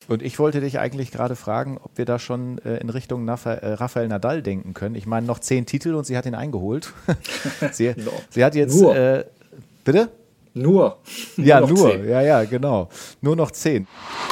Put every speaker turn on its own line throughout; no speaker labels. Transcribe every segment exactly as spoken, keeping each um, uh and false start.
Und ich wollte dich eigentlich gerade fragen, ob wir da schon äh, in Richtung Nafa- äh, Rafael Nadal denken können. Ich meine, noch zehn Titel und sie hat ihn eingeholt. sie,
no.
sie hat jetzt,
nur.
Äh, bitte?
Nur.
Ja,
nur,
nur.
zehn.
Ja, ja, genau. Nur noch zehn.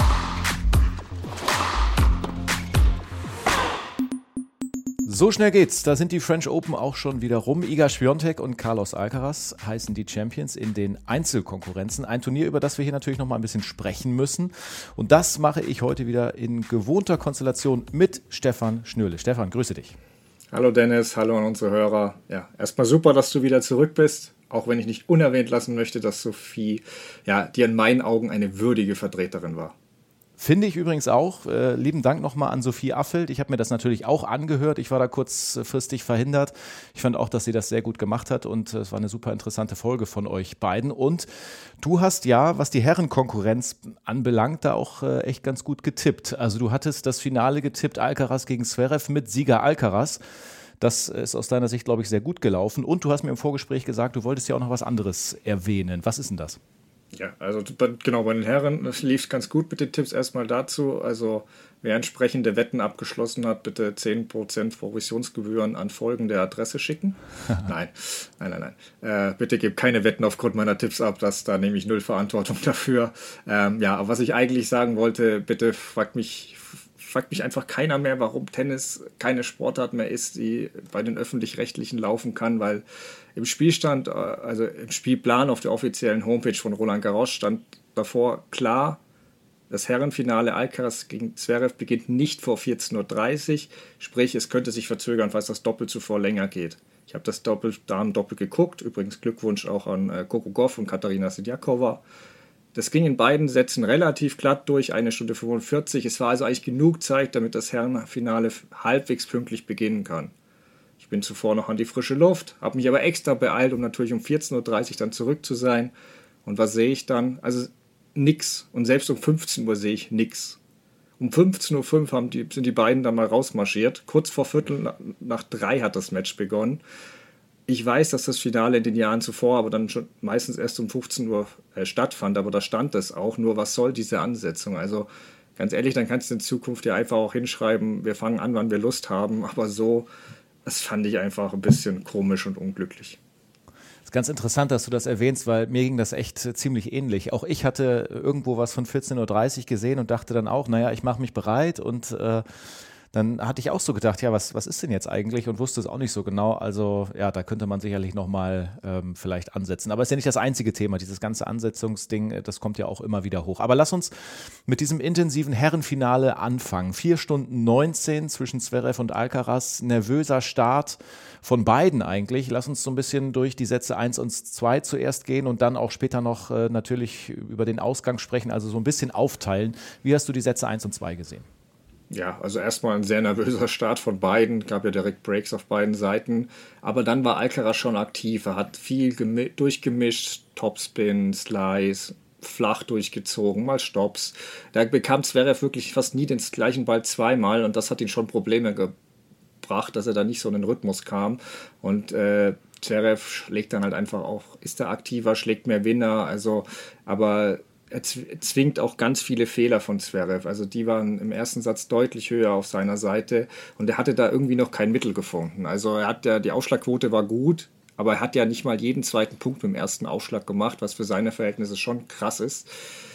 So schnell geht's. Da sind die French Open auch schon wieder rum. Iga Swiatek und Carlos Alcaraz heißen die Champions in den Einzelkonkurrenzen. Ein Turnier, über das wir hier natürlich noch mal ein bisschen sprechen müssen. Und das mache ich heute wieder in gewohnter Konstellation mit Stefan Schnürle. Stefan, grüße dich.
Hallo Dennis, hallo an unsere Hörer. Ja, erstmal super, dass du wieder zurück bist. Auch wenn ich nicht unerwähnt lassen möchte, dass Sophie, ja, die in meinen Augen eine würdige Vertreterin war.
Finde ich übrigens auch. Äh, lieben Dank nochmal an Sophie Affelt. Ich habe mir das natürlich auch angehört. Ich war da kurzfristig verhindert. Ich fand auch, dass sie das sehr gut gemacht hat und es war eine super interessante Folge von euch beiden. Und du hast ja, was die Herrenkonkurrenz anbelangt, da auch äh, echt ganz gut getippt. Also du hattest das Finale getippt, Alcaraz gegen Zverev mit Sieger Alcaraz. Das ist aus deiner Sicht, glaube ich, sehr gut gelaufen. Und du hast mir im Vorgespräch gesagt, du wolltest ja auch noch was anderes erwähnen. Was ist denn das?
Ja, also genau, bei den Herren lief es ganz gut mit den Tipps erstmal dazu. Also wer entsprechende Wetten abgeschlossen hat, bitte zehn Prozent Provisionsgebühren an folgende Adresse schicken. nein, nein, nein, nein. Äh, bitte gebt keine Wetten aufgrund meiner Tipps ab, das, da nehme ich null Verantwortung dafür. Ähm, ja, aber was ich eigentlich sagen wollte, bitte fragt mich, fragt mich einfach keiner mehr, warum Tennis keine Sportart mehr ist, die bei den Öffentlich-Rechtlichen laufen kann, weil im Spielstand, also im Spielplan auf der offiziellen Homepage von Roland Garros stand davor klar, das Herrenfinale Alcaraz gegen Zverev beginnt nicht vor vierzehn Uhr dreißig, sprich es könnte sich verzögern, falls das Doppel zuvor länger geht. Ich habe das Doppel, Damen-Doppel geguckt, übrigens Glückwunsch auch an äh, Coco Gauff und Katarina Siniakova. Das ging in beiden Sätzen relativ glatt durch, eine Stunde fünfundvierzig. Es war also eigentlich genug Zeit, damit das Herrenfinale halbwegs pünktlich beginnen kann. Ich bin zuvor noch an die frische Luft, habe mich aber extra beeilt, um natürlich um vierzehn Uhr dreißig dann zurück zu sein. Und was sehe ich dann? Also nix. Und selbst um fünfzehn Uhr sehe ich nix. Um fünfzehn Uhr fünf haben die, sind die beiden dann mal rausmarschiert. Kurz vor Viertel nach, nach drei hat das Match begonnen. Ich weiß, dass das Finale in den Jahren zuvor aber dann schon meistens erst um fünfzehn Uhr äh, stattfand, aber da stand es auch. Nur was soll diese Ansetzung? Also ganz ehrlich, dann kannst du in Zukunft ja einfach auch hinschreiben, wir fangen an, wann wir Lust haben. Aber so, das fand ich einfach ein bisschen komisch und unglücklich.
Das ist ganz interessant, dass du das erwähnst, weil mir ging das echt ziemlich ähnlich. Auch ich hatte irgendwo was von vierzehn Uhr dreißig gesehen und dachte dann auch, naja, ich mache mich bereit und äh, dann hatte ich auch so gedacht, ja, was, was ist denn jetzt eigentlich und wusste es auch nicht so genau. Also ja, da könnte man sicherlich nochmal ähm, vielleicht ansetzen. Aber es ist ja nicht das einzige Thema, dieses ganze Ansetzungsding, das kommt ja auch immer wieder hoch. Aber lass uns mit diesem intensiven Herrenfinale anfangen. Vier Stunden neunzehn zwischen Zverev und Alcaraz, nervöser Start von beiden eigentlich. Lass uns so ein bisschen durch die Sätze eins und zwei zuerst gehen und dann auch später noch äh, natürlich über den Ausgang sprechen, also so ein bisschen aufteilen. Wie hast du die Sätze eins und zwei gesehen?
Ja, also erstmal ein sehr nervöser Start von beiden, gab ja direkt Breaks auf beiden Seiten, aber dann war Alcaraz schon aktiv, er hat viel gemi- durchgemischt, Topspin, Slice, flach durchgezogen, mal Stops. Da bekam Zverev wirklich fast nie den gleichen Ball zweimal und das hat ihn schon Probleme gebracht, dass er da nicht so in den Rhythmus kam und äh, Zverev schlägt dann halt einfach auch, ist er aktiver, schlägt mehr Winner, also, aber er zwingt auch ganz viele Fehler von Zverev. Also die waren im ersten Satz deutlich höher auf seiner Seite und er hatte da irgendwie noch kein Mittel gefunden. Also er hat ja, die Ausschlagquote war gut, aber er hat ja nicht mal jeden zweiten Punkt mit dem ersten Aufschlag gemacht, was für seine Verhältnisse schon krass ist.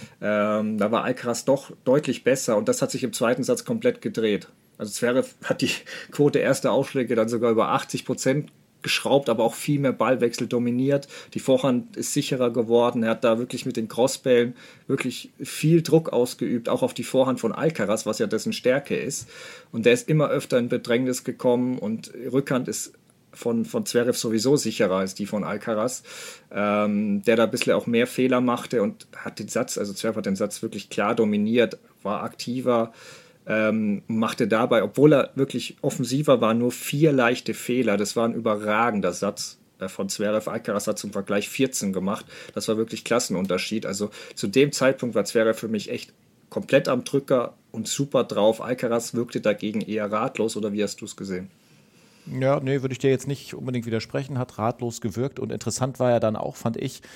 Ähm, da war Alcaraz doch deutlich besser und das hat sich im zweiten Satz komplett gedreht. Also Zverev hat die Quote erster Aufschläge dann sogar über achtzig Prozent geschraubt, aber auch viel mehr Ballwechsel dominiert. Die Vorhand ist sicherer geworden. Er hat da wirklich mit den Crossbällen wirklich viel Druck ausgeübt, auch auf die Vorhand von Alcaraz, was ja dessen Stärke ist. Und der ist immer öfter in Bedrängnis gekommen und Rückhand ist von, von Zverev sowieso sicherer als die von Alcaraz, ähm, der da ein bisschen auch mehr Fehler machte und hat den Satz, also Zverev hat den Satz wirklich klar dominiert, war aktiver, Ähm, machte dabei, obwohl er wirklich offensiver war, nur vier leichte Fehler. Das war ein überragender Satz äh, von Zverev. Alcaraz hat zum Vergleich vierzehn gemacht. Das war wirklich Klassenunterschied. Also zu dem Zeitpunkt war Zverev für mich echt komplett am Drücker und super drauf. Alcaraz wirkte dagegen eher ratlos, oder wie hast du es gesehen?
Ja, nee, würde ich dir jetzt nicht unbedingt widersprechen, hat ratlos gewirkt und interessant war ja dann auch, fand ich,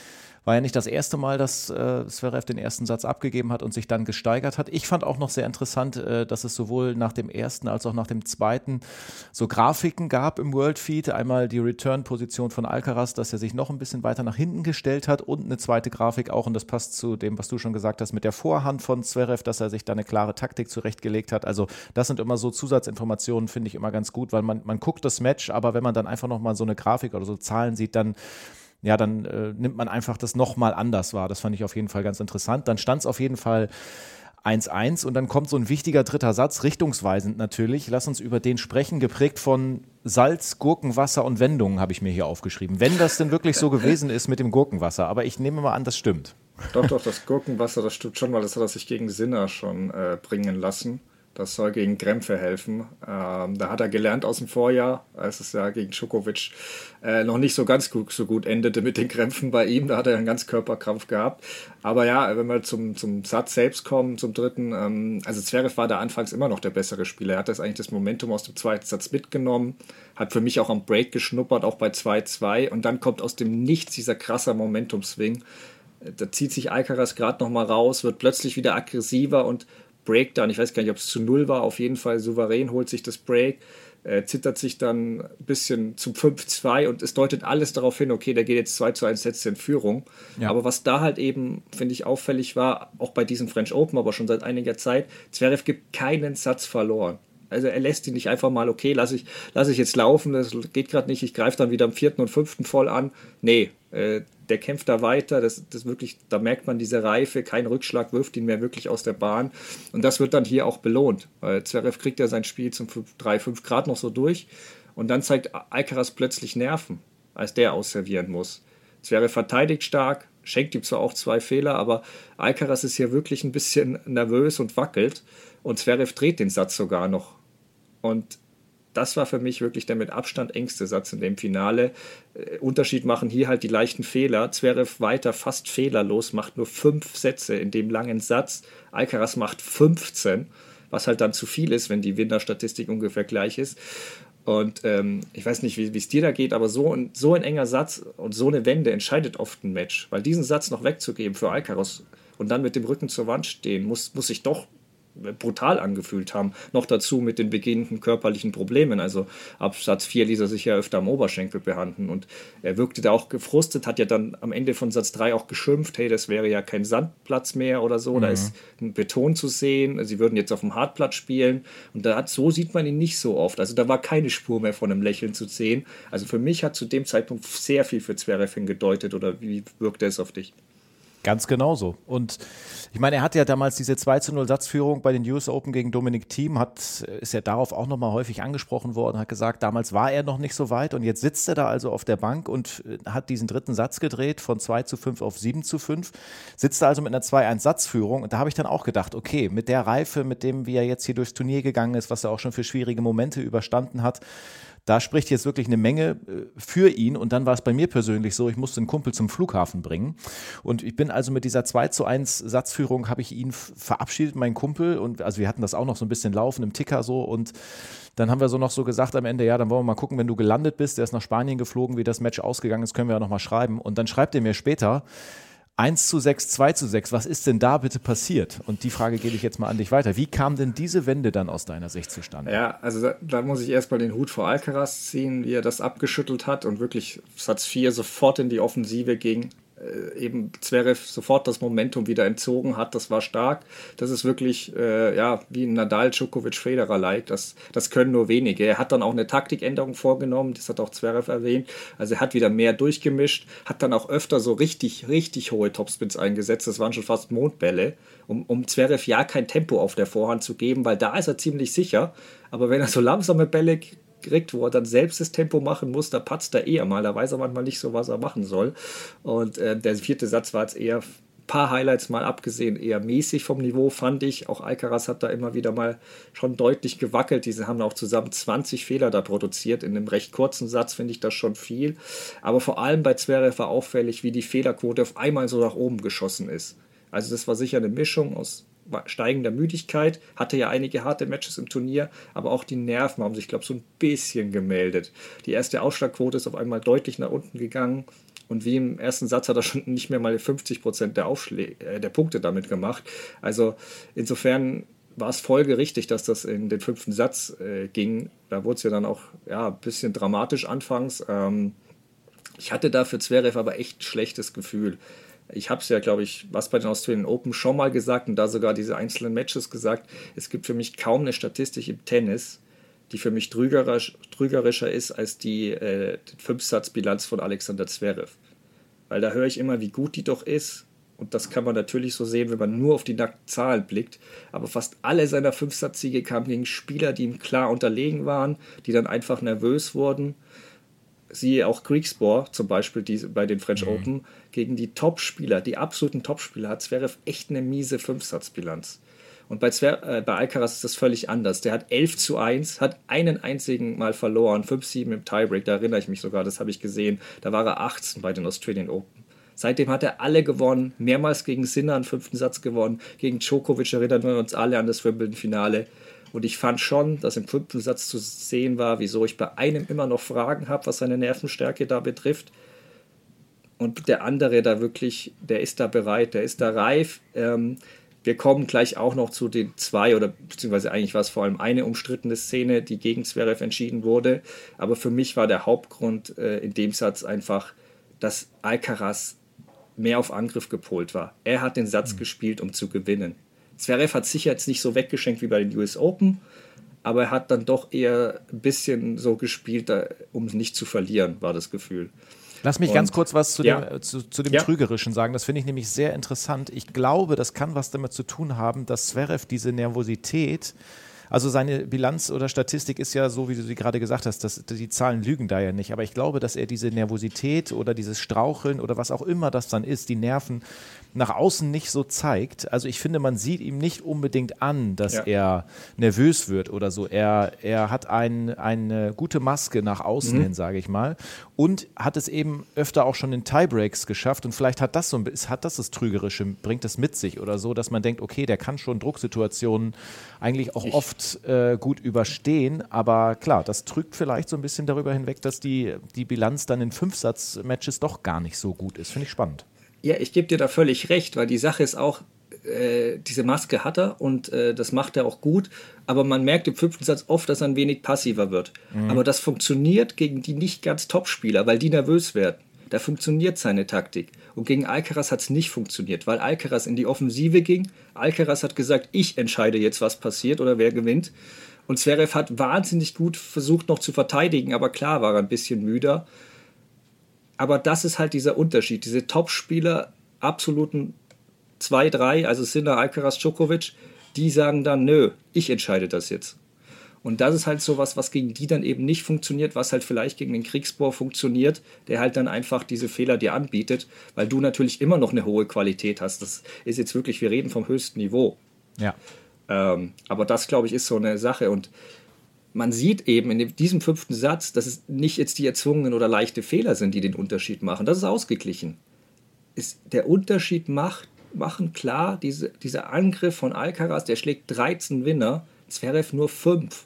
War ja nicht das erste Mal, dass äh, Zverev den ersten Satz abgegeben hat und sich dann gesteigert hat. Ich fand auch noch sehr interessant, äh, dass es sowohl nach dem ersten als auch nach dem zweiten so Grafiken gab im World Feed. Einmal die Return-Position von Alcaraz, dass er sich noch ein bisschen weiter nach hinten gestellt hat und eine zweite Grafik auch, und das passt zu dem, was du schon gesagt hast, mit der Vorhand von Zverev, dass er sich da eine klare Taktik zurechtgelegt hat. Also das sind immer so Zusatzinformationen, finde ich immer ganz gut, weil man, man guckt das Match, aber wenn man dann einfach nochmal so eine Grafik oder so Zahlen sieht, dann ja, dann äh, nimmt man einfach das nochmal anders wahr. Das fand ich auf jeden Fall ganz interessant. Dann stand es auf jeden Fall eins eins und dann kommt so ein wichtiger dritter Satz, richtungsweisend natürlich. Lass uns über den sprechen, geprägt von Salz, Gurkenwasser und Wendungen, habe ich mir hier aufgeschrieben. Wenn das denn wirklich so gewesen ist mit dem Gurkenwasser, aber ich nehme mal an, das stimmt.
Doch, doch, das Gurkenwasser, das stimmt schon, weil das hat er sich gegen Sinner schon äh, bringen lassen. Das soll gegen Krämpfe helfen. Ähm, da hat er gelernt aus dem Vorjahr, als es ja gegen Djokovic äh, noch nicht so ganz gut, so gut endete mit den Krämpfen bei ihm. Da hat er einen Ganzkörperkrampf gehabt. Aber ja, wenn wir zum, zum Satz selbst kommen, zum dritten, ähm, also Zverev war da anfangs immer noch der bessere Spieler. Er hat das eigentlich das Momentum aus dem zweiten Satz mitgenommen, hat für mich auch am Break geschnuppert, auch bei zwei zwei. Und dann kommt aus dem Nichts dieser krasser Momentum-Swing. Da zieht sich Alcaraz gerade nochmal raus, wird plötzlich wieder aggressiver und Breakdown, ich weiß gar nicht, ob es zu null war, auf jeden Fall souverän holt sich das Break, äh, zittert sich dann ein bisschen zum fünf zwei und es deutet alles darauf hin, okay, der geht jetzt zwei zu eins, setzt in Führung. Ja. Aber was da halt eben, finde ich, auffällig war, auch bei diesem French Open, aber schon seit einiger Zeit, Zverev gibt keinen Satz verloren. Also er lässt ihn nicht einfach mal, okay, lass ich, lass ich jetzt laufen, das geht gerade nicht, ich greife dann wieder am vierten und fünften voll an. Nee, äh, der kämpft da weiter, das, das wirklich, da merkt man diese Reife, kein Rückschlag wirft ihn mehr wirklich aus der Bahn und das wird dann hier auch belohnt, weil Zverev kriegt ja sein Spiel zum drei fünf Grad noch so durch und dann zeigt Alcaraz plötzlich Nerven, als der ausservieren muss. Zverev verteidigt stark, schenkt ihm zwar auch zwei Fehler, aber Alcaraz ist hier wirklich ein bisschen nervös und wackelt und Zverev dreht den Satz sogar noch und das war für mich wirklich der mit Abstand engste Satz in dem Finale. Äh, Unterschied machen hier halt die leichten Fehler. Zverev weiter fast fehlerlos, macht nur fünf Sätze in dem langen Satz. Alcaraz macht fünfzehn, was halt dann zu viel ist, wenn die Winnerstatistik ungefähr gleich ist. Und ähm, ich weiß nicht, wie es dir da geht, aber so ein, so ein enger Satz und so eine Wende entscheidet oft ein Match. Weil diesen Satz noch wegzugeben für Alcaraz und dann mit dem Rücken zur Wand stehen, muss, muss sich doch brutal angefühlt haben. Noch dazu mit den beginnenden körperlichen Problemen. Also ab Satz vier ließ er sich ja öfter am Oberschenkel behandeln und er wirkte da auch gefrustet, hat ja dann am Ende von Satz drei auch geschimpft, hey, das wäre ja kein Sandplatz mehr oder so, mhm. Da ist ein Beton zu sehen, sie würden jetzt auf dem Hartplatz spielen und da hat, so sieht man ihn nicht so oft. Also da war keine Spur mehr von einem Lächeln zu sehen. Also für mich hat zu dem Zeitpunkt sehr viel für Zverev gedeutet oder wie wirkte es auf dich?
Ganz genauso. Und ich meine, er hatte ja damals diese zwei zu null Satzführung bei den U S Open gegen Dominic Thiem, hat, ist ja darauf auch nochmal häufig angesprochen worden, hat gesagt, damals war er noch nicht so weit und jetzt sitzt er da also auf der Bank und hat diesen dritten Satz gedreht von zwei zu fünf auf sieben zu fünf, sitzt da also mit einer zwei eins Satzführung und da habe ich dann auch gedacht, okay, mit der Reife, mit dem, wie er jetzt hier durchs Turnier gegangen ist, was er auch schon für schwierige Momente überstanden hat, da spricht jetzt wirklich eine Menge für ihn und dann war es bei mir persönlich so, ich musste einen Kumpel zum Flughafen bringen und ich bin also mit dieser zwei zu eins Satzführung, habe ich ihn verabschiedet, meinen Kumpel, und also wir hatten das auch noch so ein bisschen laufen im Ticker so und dann haben wir so noch so gesagt am Ende, ja, dann wollen wir mal gucken, wenn du gelandet bist, der ist nach Spanien geflogen, wie das Match ausgegangen ist, können wir ja nochmal schreiben und dann schreibt er mir später, eins zu sechs, zwei zu sechs, was ist denn da bitte passiert? Und die Frage gebe ich jetzt mal an dich weiter. Wie kam denn diese Wende dann aus deiner Sicht zustande?
Ja, also da, da muss ich erstmal den Hut vor Alcaraz ziehen, wie er das abgeschüttelt hat und wirklich Satz vier sofort in die Offensive ging. Äh, eben Zverev sofort das Momentum wieder entzogen hat, das war stark. Das ist wirklich äh, ja, wie ein Nadal, Djokovic, Federer-like. Das, das können nur wenige. Er hat dann auch eine Taktikänderung vorgenommen, das hat auch Zverev erwähnt. Also er hat wieder mehr durchgemischt, hat dann auch öfter so richtig, richtig hohe Topspins eingesetzt. Das waren schon fast Mondbälle, um, um Zverev ja kein Tempo auf der Vorhand zu geben, weil da ist er ziemlich sicher. Aber wenn er so langsame Bälle kriegt, wo er dann selbst das Tempo machen muss, da patzt er eher mal, da weiß er manchmal nicht so, was er machen soll. Und äh, der vierte Satz war jetzt eher, ein paar Highlights mal abgesehen, eher mäßig vom Niveau, fand ich. Auch Alcaraz hat da immer wieder mal schon deutlich gewackelt. Diese haben auch zusammen zwanzig Fehler da produziert. In einem recht kurzen Satz finde ich das schon viel. Aber vor allem bei Zverev war auffällig, wie die Fehlerquote auf einmal so nach oben geschossen ist. Also das war sicher eine Mischung aus steigender Müdigkeit, hatte ja einige harte Matches im Turnier, aber auch die Nerven haben sich, glaube ich, so ein bisschen gemeldet. Die erste Ausschlagquote ist auf einmal deutlich nach unten gegangen und wie im ersten Satz hat er schon nicht mehr mal fünfzig Prozent der, Aufschläge, äh, der Punkte damit gemacht. Also insofern war es folgerichtig, dass das in den fünften Satz äh, ging. Da wurde es ja dann auch ja, ein bisschen dramatisch anfangs. Ähm, ich hatte da für Zverev aber echt ein schlechtes Gefühl. Ich habe es ja, glaube ich, was bei den Australian Open schon mal gesagt und da sogar diese einzelnen Matches gesagt. Es gibt für mich kaum eine Statistik im Tennis, die für mich trügerisch, trügerischer ist als die, äh, die Fünfsatzbilanz von Alexander Zverev. Weil da höre ich immer, wie gut die doch ist. Und das kann man natürlich so sehen, wenn man nur auf die nackten Zahlen blickt. Aber fast alle seiner Fünfsatzsiege kamen gegen Spieler, die ihm klar unterlegen waren, die dann einfach nervös wurden. Siehe auch Griekspoor zum Beispiel die, bei den French mhm. Open. Gegen die Top-Spieler, die absoluten Top-Spieler, hat Zverev echt eine miese Fünfsatzbilanz. Und bei, Zver- äh, bei Alcaraz ist das völlig anders. Der hat elf zu eins, hat einen einzigen Mal verloren, fünf sieben im Tiebreak, da erinnere ich mich sogar, das habe ich gesehen. Da war er achtzehn bei den Australian Open. Seitdem hat er alle gewonnen, mehrmals gegen Sinner einen fünften Satz gewonnen, gegen Djokovic erinnern wir uns alle an das Wimbledon-Finale. Und ich fand schon, dass im fünften Satz zu sehen war, wieso ich bei einem immer noch Fragen habe, was seine Nervenstärke da betrifft. Und der andere da wirklich, der ist da bereit, der ist da reif. Ähm, wir kommen gleich auch noch zu den zwei, oder beziehungsweise eigentlich war es vor allem eine umstrittene Szene, die gegen Zverev entschieden wurde. Aber für mich war der Hauptgrund äh, in dem Satz einfach, dass Alcaraz mehr auf Angriff gepolt war. Er hat den Satz mhm. gespielt, um zu gewinnen. Zverev hat sicher jetzt nicht so weggeschenkt wie bei den U S Open, aber er hat dann doch eher ein bisschen so gespielt, um nicht zu verlieren, war das Gefühl.
Lass mich
Und,
ganz kurz was zu
ja.
dem, zu, zu dem
ja.
Trügerischen sagen. Das finde ich nämlich sehr interessant. Ich glaube, das kann was damit zu tun haben, dass Zverev diese Nervosität, also seine Bilanz oder Statistik ist ja so, wie du sie gerade gesagt hast, dass die Zahlen lügen da ja nicht. Aber ich glaube, dass er diese Nervosität oder dieses Straucheln oder was auch immer das dann ist, die Nerven nach außen nicht so zeigt. Also ich finde, man sieht ihm nicht unbedingt an, dass ja. er nervös wird oder so. Er, er hat ein, eine gute Maske nach außen mhm. hin, sage ich mal. Und hat es eben öfter auch schon in Tiebreaks geschafft. Und vielleicht hat das so ein bisschen, hat das das Trügerische, bringt das mit sich oder so, dass man denkt, okay, der kann schon Drucksituationen eigentlich auch ich. oft äh, gut überstehen. Aber klar, das trügt vielleicht so ein bisschen darüber hinweg, dass die, die Bilanz dann in Fünfsatz-Matches doch gar nicht so gut ist. Finde ich spannend.
Ja, ich gebe dir da völlig recht, weil die Sache ist auch, äh, diese Maske hat er und äh, das macht er auch gut, aber man merkt im fünften Satz oft, dass er ein wenig passiver wird. Mhm. Aber das funktioniert gegen die nicht ganz Top-Spieler, weil die nervös werden. Da funktioniert seine Taktik. Und gegen Alcaraz hat es nicht funktioniert, weil Alcaraz in die Offensive ging. Alcaraz hat gesagt, ich entscheide jetzt, was passiert oder wer gewinnt. Und Zverev hat wahnsinnig gut versucht, noch zu verteidigen, aber klar war er ein bisschen müder. Aber das ist halt dieser Unterschied. Diese Top-Spieler, absoluten zwei, drei, also Sinner, Alcaraz, Djokovic, die sagen dann, nö, ich entscheide das jetzt. Und das ist halt sowas, was gegen die dann eben nicht funktioniert, was halt vielleicht gegen den Griekspoor funktioniert, der halt dann einfach diese Fehler dir anbietet, weil du natürlich immer noch eine hohe Qualität hast. Das ist jetzt wirklich, wir reden vom höchsten Niveau.
Ja.
Ähm, aber das, glaube ich, ist so eine Sache. Und man sieht eben in diesem fünften Satz, dass es nicht jetzt die erzwungenen oder leichte Fehler sind, die den Unterschied machen. Das ist ausgeglichen. Ist der Unterschied macht, machen klar, diese, dieser Angriff von Alcaraz, der schlägt dreizehn Winner, Zverev nur fünf.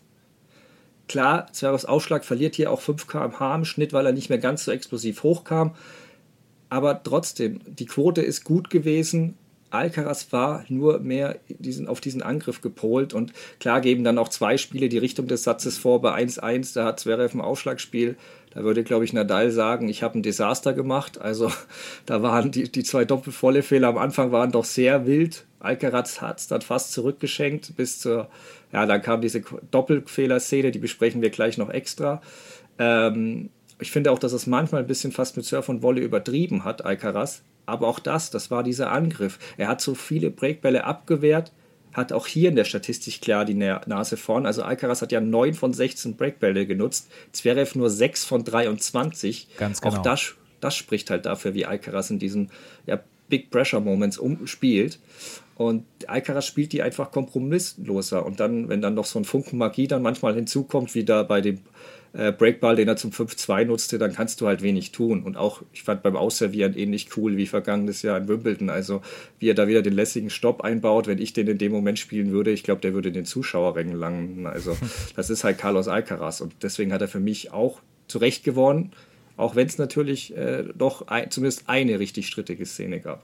Klar, Zverevs Ausschlag verliert hier auch fünf Kilometer pro Stunde im Schnitt, weil er nicht mehr ganz so explosiv hochkam. Aber trotzdem, die Quote ist gut gewesen. Alcaraz war nur mehr diesen, auf diesen Angriff gepolt und klar geben dann auch zwei Spiele die Richtung des Satzes vor. Bei eins eins, da hat Zverev ein Ausschlagspiel, da würde, glaube ich, Nadal sagen, ich habe ein Desaster gemacht. Also da waren die, die zwei doppelvolle Fehler am Anfang waren doch sehr wild. Alcaraz hat es dann fast zurückgeschenkt bis zur, ja, dann kam diese Doppelfehlerszene, die besprechen wir gleich noch extra. Ähm, ich finde auch, dass es manchmal ein bisschen fast mit Surf und Volley übertrieben hat, Alcaraz. Aber auch das, das war dieser Angriff. Er hat so viele Breakbälle abgewehrt, hat auch hier in der Statistik klar die Nase vorn. Also Alcaraz hat ja neun von sechzehn Breakbälle genutzt, Zverev nur sechs von dreiundzwanzig.
Ganz genau.
Auch das, das spricht halt dafür, wie Alcaraz in diesen ja, Big Pressure Moments umspielt. Und Alcaraz spielt die einfach kompromissloser. Und dann, wenn dann noch so ein Funken Magie dann manchmal hinzukommt, wie da bei dem äh, Breakball, den er zum fünf zwei nutzte, dann kannst du halt wenig tun. Und auch, ich fand beim Ausservieren ähnlich cool wie vergangenes Jahr in Wimbledon. Also wie er da wieder den lässigen Stopp einbaut, wenn ich den in dem Moment spielen würde, ich glaube, der würde den Zuschauerrängen langen. Also das ist halt Carlos Alcaraz. Und deswegen hat er für mich auch zu Recht gewonnen, auch wenn es natürlich äh, doch ein, zumindest eine richtig strittige Szene gab.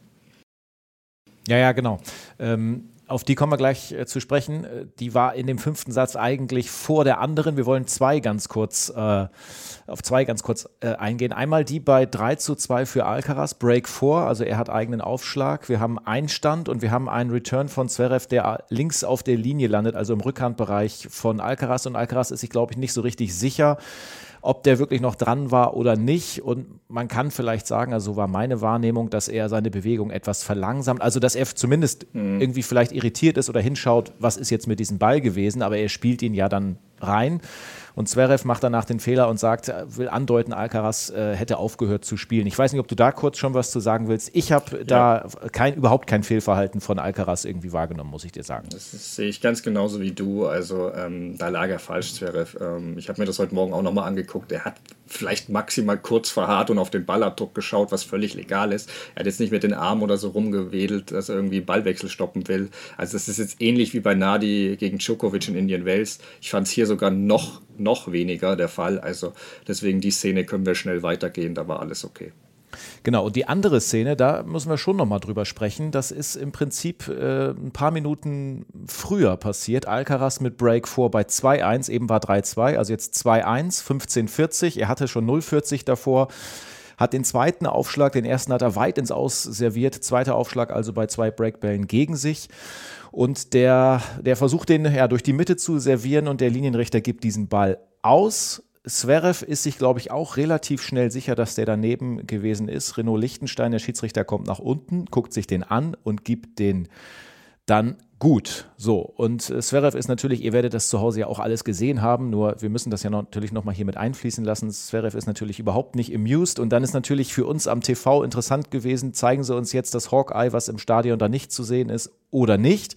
Ja, ja, genau. Ähm, auf die kommen wir gleich äh, zu sprechen. Die war in dem fünften Satz eigentlich vor der anderen. Wir wollen zwei ganz kurz, äh, auf zwei ganz kurz äh, eingehen. Einmal die bei drei zu zwei für Alcaraz, Break vier, also er hat eigenen Aufschlag. Wir haben Einstand und wir haben einen Return von Zverev, der links auf der Linie landet, also im Rückhandbereich von Alcaraz. Und Alcaraz ist sich, glaube ich, nicht so richtig sicher, ob der wirklich noch dran war oder nicht. Und man kann vielleicht sagen, also so war meine Wahrnehmung, dass er seine Bewegung etwas verlangsamt, also dass er zumindest mhm. irgendwie vielleicht irritiert ist oder hinschaut, was ist jetzt mit diesem Ball gewesen, aber er spielt ihn ja dann rein. Und Zverev macht danach den Fehler und sagt, will andeuten, Alcaraz äh, hätte aufgehört zu spielen. Ich weiß nicht, ob du da kurz schon was zu sagen willst. Ich habe ja. da kein, überhaupt kein Fehlverhalten von Alcaraz irgendwie wahrgenommen, muss ich dir sagen.
Das, das sehe ich ganz genauso wie du. Also ähm, da lag er falsch, Zverev. Ähm, ich habe mir das heute Morgen auch nochmal angeguckt. Er hat vielleicht maximal kurz verharrt und auf den Ballabdruck geschaut, was völlig legal ist. Er hat jetzt nicht mit den Armen oder so rumgewedelt, dass er irgendwie Ballwechsel stoppen will. Also das ist jetzt ähnlich wie bei Nadi gegen Djokovic in Indian Wells. Ich fand es hier sogar noch noch weniger der Fall. Also deswegen die Szene können wir schnell weitergehen, da war alles okay.
Genau, und die andere Szene, da müssen wir schon nochmal drüber sprechen. Das ist im Prinzip äh, ein paar Minuten früher passiert. Alcaraz mit Break vier bei zwei eins, eben war drei zwei, also jetzt zwei eins, fünfzehn vierzig. Er hatte schon null vierzig davor. Hat den zweiten Aufschlag, den ersten hat er weit ins Aus serviert. Zweiter Aufschlag also bei zwei Breakbällen gegen sich. Und der, der versucht den ja, durch die Mitte zu servieren und der Linienrichter gibt diesen Ball aus. Zverev ist sich, glaube ich, auch relativ schnell sicher, dass der daneben gewesen ist. Renaud Lichtenstein, der Schiedsrichter, kommt nach unten, guckt sich den an und gibt den dann gut. So, und Zverev ist natürlich, ihr werdet das zu Hause ja auch alles gesehen haben, nur wir müssen das ja noch, natürlich nochmal hier mit einfließen lassen. Zverev ist natürlich überhaupt nicht amused und dann ist natürlich für uns am T V interessant gewesen, zeigen sie uns jetzt das Hawkeye, was im Stadion da nicht zu sehen ist oder nicht.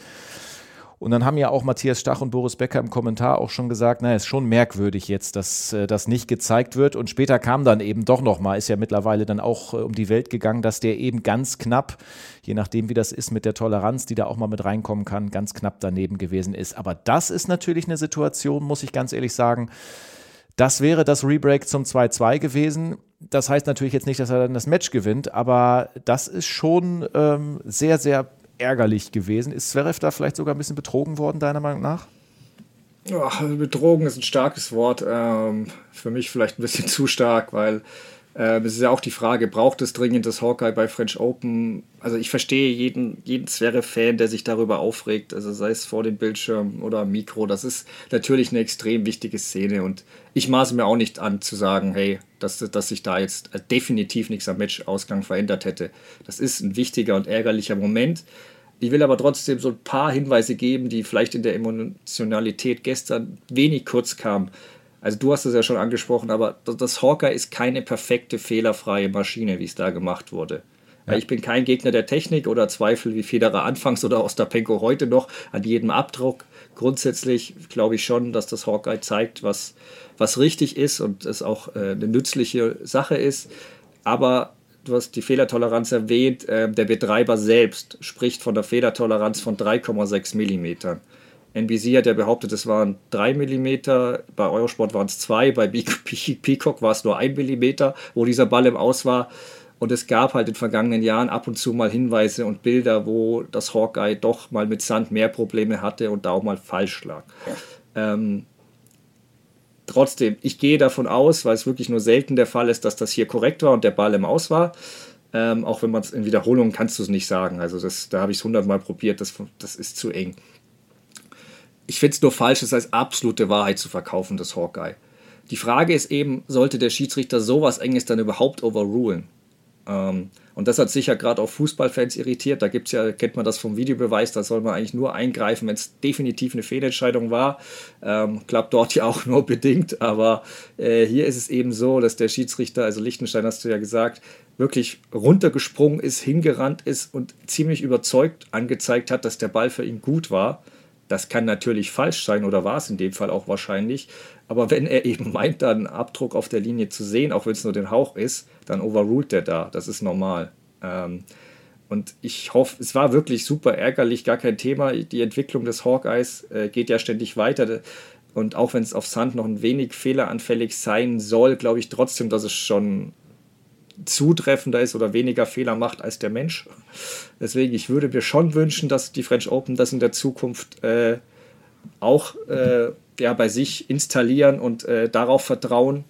Und dann haben ja auch Matthias Stach und Boris Becker im Kommentar auch schon gesagt, naja, ist schon merkwürdig jetzt, dass äh, das nicht gezeigt wird. Und später kam dann eben doch nochmal, ist ja mittlerweile dann auch äh, um die Welt gegangen, dass der eben ganz knapp, je nachdem wie das ist mit der Toleranz, die da auch mal mit reinkommen kann, ganz knapp daneben gewesen ist. Aber das ist natürlich eine Situation, muss ich ganz ehrlich sagen, das wäre das Rebreak zum zwei zwei gewesen. Das heißt natürlich jetzt nicht, dass er dann das Match gewinnt, aber das ist schon ähm, sehr, sehr ärgerlich gewesen. Ist Zverev da vielleicht sogar ein bisschen betrogen worden, deiner Meinung nach?
Ach, betrogen ist ein starkes Wort. Ähm, für mich vielleicht ein bisschen zu stark, weil äh, es ist ja auch die Frage, braucht es dringend das Hawkeye bei French Open? Also ich verstehe jeden, jeden Zverev-Fan, der sich darüber aufregt, also sei es vor dem Bildschirm oder am Mikro. Das ist natürlich eine extrem wichtige Szene und ich maße mir auch nicht an zu sagen, hey, dass, dass sich da jetzt definitiv nichts am Matchausgang verändert hätte. Das ist ein wichtiger und ärgerlicher Moment. Ich will aber trotzdem so ein paar Hinweise geben, die vielleicht in der Emotionalität gestern wenig kurz kamen. Also du hast es ja schon angesprochen, aber das Hawkeye ist keine perfekte, fehlerfreie Maschine, wie es da gemacht wurde. Ja. Ich bin kein Gegner der Technik oder zweifle wie Federer anfangs oder Ostapenko heute noch an jedem Abdruck. Grundsätzlich glaube ich schon, dass das Hawkeye zeigt, was, was richtig ist und es auch äh, eine nützliche Sache ist. Aber du hast die Fehlertoleranz erwähnt, äh, der Betreiber selbst spricht von der Fehlertoleranz von drei Komma sechs Millimetern. N B C hat ja behauptet, es waren drei Millimeter, bei Eurosport waren es zwei, bei Peacock war es nur ein Millimeter, wo dieser Ball im Aus war. Und es gab halt in den vergangenen Jahren ab und zu mal Hinweise und Bilder, wo das Hawkeye doch mal mit Sand mehr Probleme hatte und da auch mal falsch lag. Ja. Ähm, trotzdem, ich gehe davon aus, weil es wirklich nur selten der Fall ist, dass das hier korrekt war und der Ball im Aus war. Ähm, auch wenn man es in Wiederholungen kannst du es nicht sagen. Also das, da habe ich es hundertmal probiert, das, das ist zu eng. Ich finde es nur falsch, es als absolute Wahrheit zu verkaufen, das Hawkeye. Die Frage ist eben, sollte der Schiedsrichter sowas Enges dann überhaupt overrulen? Ähm, und das hat sicher gerade auch Fußballfans irritiert. Da gibt's ja, kennt man das vom Videobeweis, da soll man eigentlich nur eingreifen, wenn es definitiv eine Fehlentscheidung war. Ähm, klappt dort ja auch nur bedingt, aber äh, hier ist es eben so, dass der Schiedsrichter, also Lichtenstein hast du ja gesagt, wirklich runtergesprungen ist, hingerannt ist und ziemlich überzeugt angezeigt hat, dass der Ball für ihn gut war. Das kann natürlich falsch sein oder war es in dem Fall auch wahrscheinlich. Aber wenn er eben meint, da einen Abdruck auf der Linie zu sehen, auch wenn es nur den Hauch ist, dann overruled der da. Das ist normal. Ähm, und ich hoffe, es war wirklich super ärgerlich, gar kein Thema. Die Entwicklung des Hawkeyes äh, geht ja ständig weiter. Und auch wenn es auf Sand noch ein wenig fehleranfällig sein soll, glaube ich trotzdem, dass es schon zutreffender ist oder weniger Fehler macht als der Mensch. Deswegen, ich würde mir schon wünschen, dass die French Open das in der Zukunft äh, auch äh, ja, bei sich installieren und äh, darauf vertrauen.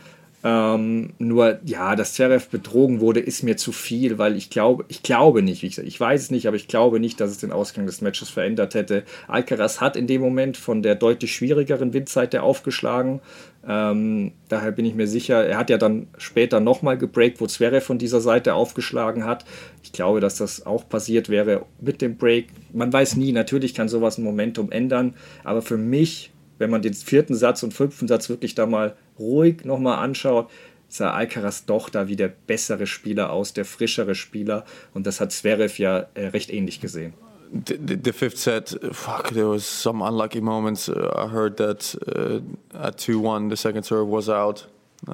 Ähm, nur, ja, dass Zverev betrogen wurde, ist mir zu viel, weil ich glaube, ich glaube nicht, wie gesagt, ich weiß es nicht, aber ich glaube nicht, dass es den Ausgang des Matches verändert hätte. Alcaraz hat in dem Moment von der deutlich schwierigeren Windseite aufgeschlagen. Ähm, daher bin ich mir sicher, er hat ja dann später nochmal gebreakt, wo Zverev von dieser Seite aufgeschlagen hat. Ich glaube, dass das auch passiert wäre mit dem Break. Man weiß nie, natürlich kann sowas ein Momentum ändern, aber für mich, wenn man den vierten Satz und fünften Satz wirklich da mal ruhig nochmal anschaut, sah Alcaraz doch da wie der bessere Spieler aus, der frischere Spieler. Und das hat Zverev ja äh, recht ähnlich gesehen.
The, the, the fifth set, fuck, there was some unlucky moments. Uh, I heard that uh, at two one, the second serve was out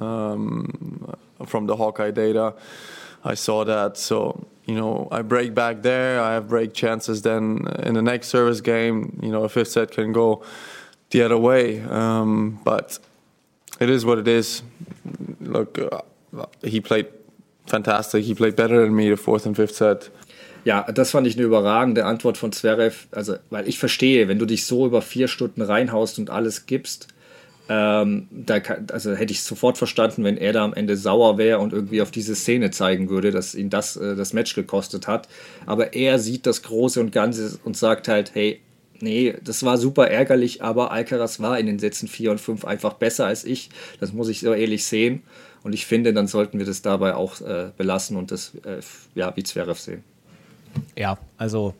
um, from the Hawkeye data. I saw that, so, you know, I break back there. I have break chances then in the next service game. You know, a fifth set can go the other way, um, but it is what it is. Look, uh, he played fantastic. He played better than me the fourth and fifth set.
Ja, das fand ich eine überragende Antwort von Zverev. Also, weil ich verstehe, wenn du dich so über vier Stunden reinhaust und alles gibst, ähm, da kann, also hätte ich sofort verstanden, wenn er da am Ende sauer wäre und irgendwie auf diese Szene zeigen würde, dass ihn das äh, das Match gekostet hat. Aber er sieht das Große und Ganze und sagt halt, hey, nee, das war super ärgerlich, aber Alcaraz war in den Sätzen vier und fünf einfach besser als ich. Das muss ich so ehrlich sehen. Und ich finde, dann sollten wir das dabei auch äh, belassen und das äh, ja, wie Zverev sehen.
Ja, also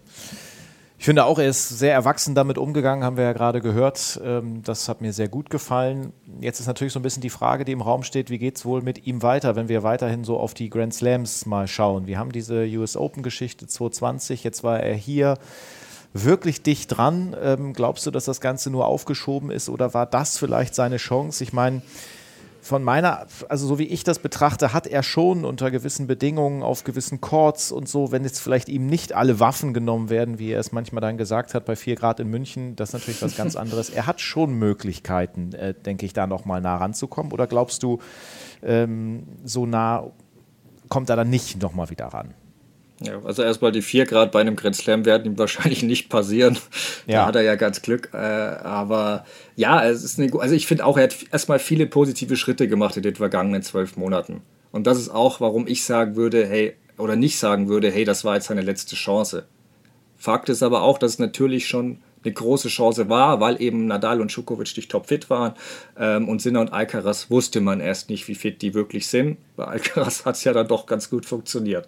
ich finde auch, er ist sehr erwachsen damit umgegangen, haben wir ja gerade gehört. Das hat mir sehr gut gefallen. Jetzt ist natürlich so ein bisschen die Frage, die im Raum steht, wie geht es wohl mit ihm weiter, wenn wir weiterhin so auf die Grand Slams mal schauen. Wir haben diese U S Open-Geschichte zwanzig zwanzig, jetzt war er hier wirklich dicht dran. Glaubst du, dass das Ganze nur aufgeschoben ist oder war das vielleicht seine Chance? Ich meine, von meiner, also so wie ich das betrachte, hat er schon unter gewissen Bedingungen auf gewissen Courts und so, wenn jetzt vielleicht ihm nicht alle Waffen genommen werden, wie er es manchmal dann gesagt hat, bei vier Grad in München, das ist natürlich was ganz anderes. Er hat schon Möglichkeiten, äh, denke ich, da nochmal nah ranzukommen. Oder glaubst du, ähm, so nah kommt er dann nicht nochmal wieder ran?
Ja, also erstmal die vier Grad bei einem Grand Slam werden ihm wahrscheinlich nicht passieren. Da
Ja.
hat er ja ganz Glück. Äh, aber ja, es ist eine, also ich finde auch, er hat erstmal viele positive Schritte gemacht in den vergangenen zwölf Monaten. Und das ist auch, warum ich sagen würde, hey, oder nicht sagen würde, hey, das war jetzt seine letzte Chance. Fakt ist aber auch, dass es natürlich schon eine große Chance war, weil eben Nadal und Djokovic nicht topfit waren. Ähm, und Sinner und Alcaraz wusste man erst nicht, wie fit die wirklich sind. Bei Alcaraz hat es ja dann doch ganz gut funktioniert.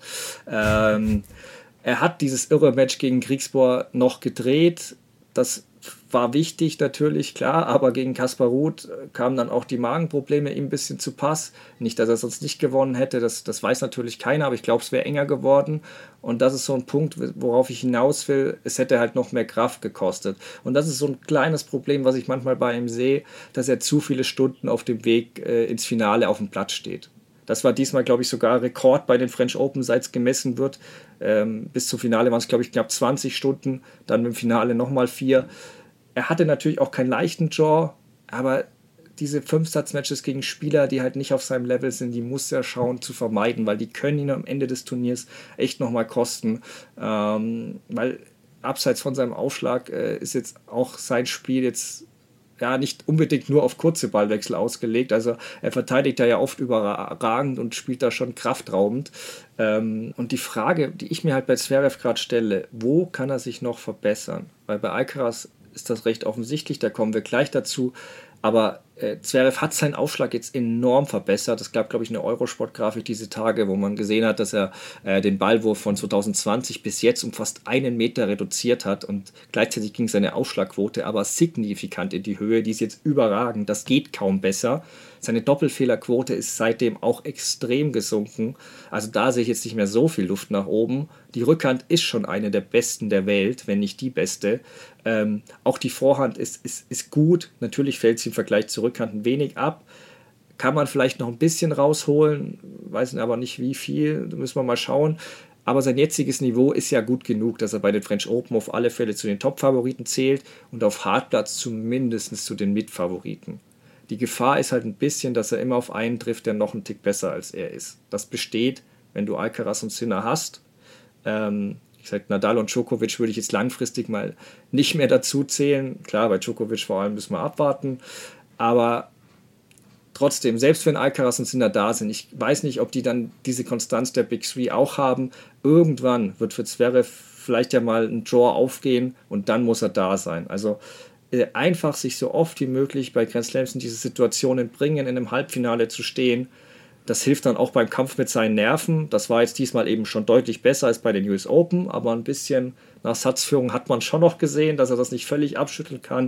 Ähm, er hat dieses irre Match gegen Griekspoor noch gedreht. Das war wichtig natürlich, klar, aber gegen Kaspar Ruud kamen dann auch die Magenprobleme ihm ein bisschen zu Pass. Nicht, dass er sonst nicht gewonnen hätte, das, das weiß natürlich keiner, aber ich glaube, es wäre enger geworden. Und das ist so ein Punkt, worauf ich hinaus will. Es hätte halt noch mehr Kraft gekostet. Und das ist so ein kleines Problem, was ich manchmal bei ihm sehe, dass er zu viele Stunden auf dem Weg äh, ins Finale auf dem Platz steht. Das war diesmal, glaube ich, sogar Rekord bei den French Open, seit es gemessen wird. Ähm, bis zum Finale waren es, glaube ich, knapp zwanzig Stunden, dann im Finale nochmal vier. Er hatte natürlich auch keinen leichten Draw, aber diese Fünfsatz-Matches gegen Spieler, die halt nicht auf seinem Level sind, die muss er schauen zu vermeiden, weil die können ihn am Ende des Turniers echt nochmal kosten. Ähm, weil abseits von seinem Aufschlag äh, ist jetzt auch sein Spiel jetzt ja nicht unbedingt nur auf kurze Ballwechsel ausgelegt. Also er verteidigt da ja oft überragend und spielt da schon kraftraubend. Ähm, und die Frage, die ich mir halt bei Zverev gerade stelle, wo kann er sich noch verbessern? Weil bei Alcaraz ist das recht offensichtlich, da kommen wir gleich dazu. Aber äh, Zverev hat seinen Aufschlag jetzt enorm verbessert. Es gab, glaube ich, eine Eurosport-Grafik diese Tage, wo man gesehen hat, dass er äh, den Ballwurf von zwanzig zwanzig bis jetzt um fast einen Meter reduziert hat und gleichzeitig ging seine Aufschlagquote aber signifikant in die Höhe. Die ist jetzt überragend. Das geht kaum besser. Seine Doppelfehlerquote ist seitdem auch extrem gesunken. Also da sehe ich jetzt nicht mehr so viel Luft nach oben. Die Rückhand ist schon eine der besten der Welt, wenn nicht die beste. Ähm, auch die Vorhand ist, ist, ist gut. Natürlich fällt sie im Vergleich zur Rückhand ein wenig ab. Kann man vielleicht noch ein bisschen rausholen, weiß aber nicht wie viel, da müssen wir mal schauen. Aber sein jetziges Niveau ist ja gut genug, dass er bei den French Open auf alle Fälle zu den Top-Favoriten zählt und auf Hartplatz zumindest zu den Mitfavoriten. Die Gefahr ist halt ein bisschen, dass er immer auf einen trifft, der noch einen Tick besser als er ist. Das besteht, wenn du Alcaraz und Sinner hast. Ähm, ich sage, Nadal und Djokovic würde ich jetzt langfristig mal nicht mehr dazu zählen. Klar, bei Djokovic vor allem müssen wir abwarten. Aber trotzdem, selbst wenn Alcaraz und Sinner da sind, ich weiß nicht, ob die dann diese Konstanz der Big Three auch haben. Irgendwann wird für Zverev vielleicht ja mal ein Draw aufgehen und dann muss er da sein. Also einfach sich so oft wie möglich bei Grand Slams in diese Situationen bringen, in einem Halbfinale zu stehen. Das hilft dann auch beim Kampf mit seinen Nerven. Das war jetzt diesmal eben schon deutlich besser als bei den U S Open, aber ein bisschen nach Satzführung hat man schon noch gesehen, dass er das nicht völlig abschütteln kann.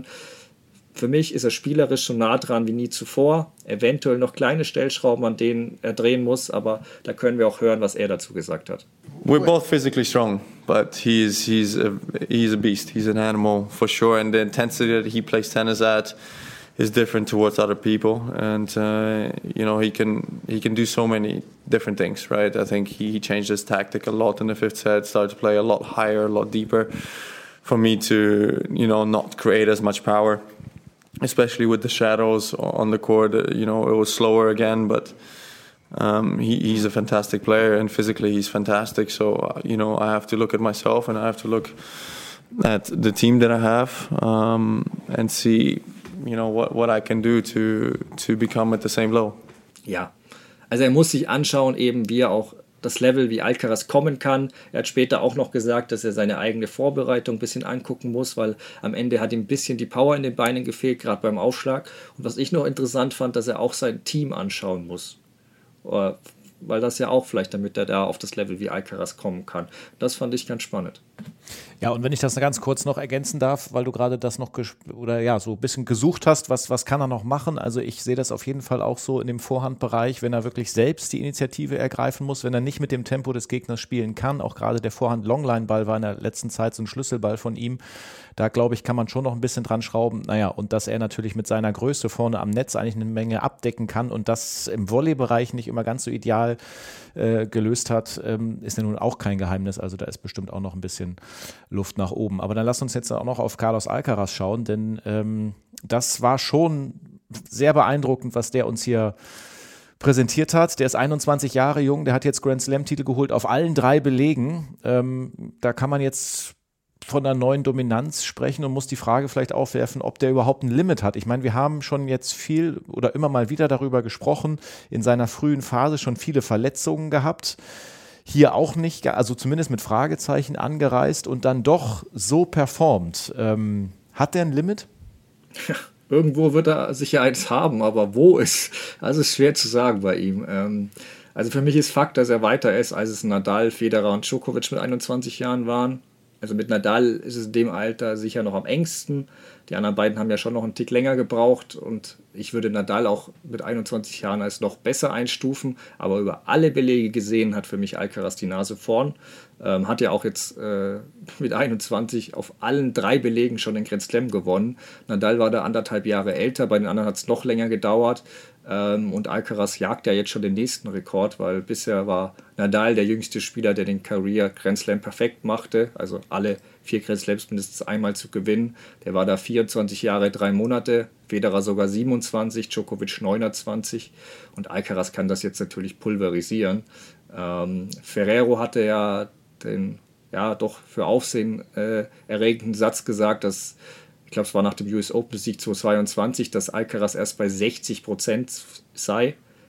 Für mich ist er spielerisch so nah dran wie nie zuvor. Eventuell noch kleine Stellschrauben, an denen er drehen muss, aber da können wir auch hören, was er dazu gesagt hat.
We're both physically strong, but he's he's a, he's a beast. He's an animal for sure, and the intensity that he plays tennis at is different towards other people. And uh, you know, he can he can do so many different things, right? I think he, he changed his tactic a lot in the fifth set, started to play a lot higher, a lot deeper, for me to you know not create as much power, especially with the shadows on the court. You know, it was slower again, but. Um, he, he's a fantastic player, and physically he's fantastic. So uh, you know, I have to look at myself, and I have to look at the team that I have, um, and see, you know, what what I can do to to become at the same level.
Ja, also er muss sich anschauen, eben wie er auch das Level wie Alcaraz kommen kann. Er hat später auch noch gesagt, dass er seine eigene Vorbereitung ein bisschen angucken muss, weil am Ende hat ihm ein bisschen die Power in den Beinen gefehlt, gerade beim Aufschlag. Und was ich noch interessant fand, dass er auch sein Team anschauen muss. Weil das ja auch vielleicht, damit er da auf das Level wie Alcaraz kommen kann. Das fand ich ganz spannend.
Ja, und wenn ich das ganz kurz noch ergänzen darf, weil du gerade das noch ges- oder ja, so ein bisschen gesucht hast, was, was kann er noch machen? Also ich sehe das auf jeden Fall auch so in dem Vorhandbereich, wenn er wirklich selbst die Initiative ergreifen muss, wenn er nicht mit dem Tempo des Gegners spielen kann. Auch gerade der Vorhand-Longline-Ball war in der letzten Zeit so ein Schlüsselball von ihm. Da, glaube ich, kann man schon noch ein bisschen dran schrauben. Naja, und dass er natürlich mit seiner Größe vorne am Netz eigentlich eine Menge abdecken kann und das im Volleybereich nicht immer ganz so ideal äh, gelöst hat, ähm, ist ja nun auch kein Geheimnis. Also da ist bestimmt auch noch ein bisschen Luft nach oben. Aber dann lass uns jetzt auch noch auf Carlos Alcaraz schauen, denn ähm, das war schon sehr beeindruckend, was der uns hier präsentiert hat. Der ist einundzwanzig Jahre jung, der hat jetzt Grand Slam-Titel geholt auf allen drei Belegen. Ähm, da kann man jetzt von einer neuen Dominanz sprechen und muss die Frage vielleicht aufwerfen, ob der überhaupt ein Limit hat. Ich meine, wir haben schon jetzt viel oder immer mal wieder darüber gesprochen, in seiner frühen Phase schon viele Verletzungen gehabt. Hier auch nicht, also zumindest mit Fragezeichen angereist und dann doch so performt. Ähm, hat der ein Limit?
Ja, irgendwo wird er sicher eins haben, aber wo ist, also ist schwer zu sagen bei ihm. Ähm, also für mich ist Fakt, dass er weiter ist, als es Nadal, Federer und Djokovic mit einundzwanzig Jahren waren. Also mit Nadal ist es in dem Alter sicher noch am engsten. Die anderen beiden haben ja schon noch einen Tick länger gebraucht und ich würde Nadal auch mit einundzwanzig Jahren als noch besser einstufen. Aber über alle Belege gesehen hat für mich Alcaraz die Nase vorn. Ähm, hat ja auch jetzt äh, mit einundzwanzig auf allen drei Belegen schon den Grand Slam gewonnen. Nadal war da anderthalb Jahre älter, bei den anderen hat es noch länger gedauert. Ähm, und Alcaraz jagt ja jetzt schon den nächsten Rekord, weil bisher war Nadal der jüngste Spieler, der den Career Grand Slam perfekt machte, also alle vier Grand Slams mindestens einmal zu gewinnen. Der war da vierundzwanzig Jahre, drei Monate, Federer sogar siebenundzwanzig, Djokovic neunundzwanzig und Alcaraz kann das jetzt natürlich pulverisieren. Ähm, Ferrero hatte ja den ja doch für Aufsehen äh, erregenden Satz gesagt, dass ich glaube, es war nach dem U S Open-Sieg zweitausendzweiundzwanzig, dass Alcaraz erst bei sechzig Prozent sei.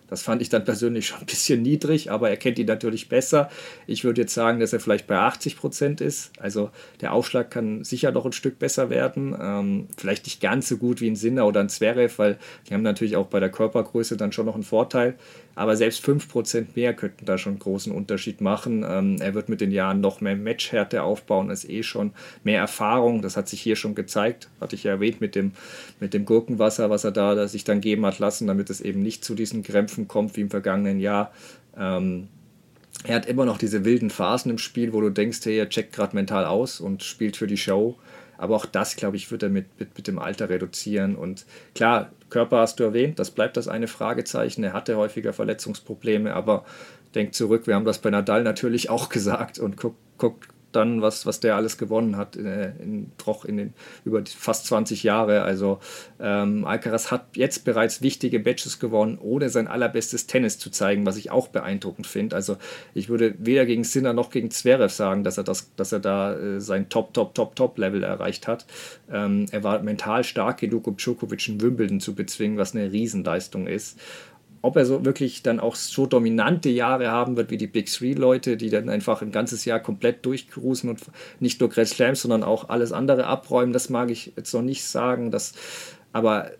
Das fand ich dann persönlich schon ein bisschen niedrig, aber er kennt ihn natürlich besser. Ich würde jetzt sagen, dass er vielleicht bei achtzig Prozent ist. Also der Aufschlag kann sicher noch ein Stück besser werden. Ähm, vielleicht nicht ganz so gut wie ein Sinner oder ein Zverev, weil die haben natürlich auch bei der Körpergröße dann schon noch einen Vorteil. Aber selbst fünf Prozent mehr könnten da schon einen großen Unterschied machen. Ähm, er wird mit den Jahren noch mehr Matchhärte aufbauen, ist eh schon mehr Erfahrung. Das hat sich hier schon gezeigt, hatte ich ja erwähnt, mit dem, mit dem Gurkenwasser, was er da sich dann geben hat lassen, damit es eben nicht zu diesen Krämpfen kommt wie im vergangenen Jahr. Ähm, er hat immer noch diese wilden Phasen im Spiel, wo du denkst, hey, er checkt gerade mental aus und spielt für die Show. Aber auch das, glaube ich, wird er mit, mit, mit dem Alter reduzieren. Und klar, Körper hast du erwähnt, das bleibt das eine Fragezeichen. Er hatte häufiger Verletzungsprobleme, aber denk zurück, wir haben das bei Nadal natürlich auch gesagt und guck, guck dann, was, was der alles gewonnen hat, äh, in, doch in den über die fast zwanzig Jahre. Also ähm, Alcaraz hat jetzt bereits wichtige Matches gewonnen, ohne sein allerbestes Tennis zu zeigen, was ich auch beeindruckend finde. Also ich würde weder gegen Sinner noch gegen Zverev sagen, dass er, das, dass er da äh, sein Top, Top, Top, Top-Level erreicht hat. Ähm, er war mental stark genug, um Djokovic in Wimbledon zu bezwingen, was eine Riesenleistung ist. Ob er so wirklich dann auch so dominante Jahre haben wird wie die Big Three-Leute, die dann einfach ein ganzes Jahr komplett durchcruisen und nicht nur Grand Slams, sondern auch alles andere abräumen, das mag ich jetzt noch nicht sagen. Das, aber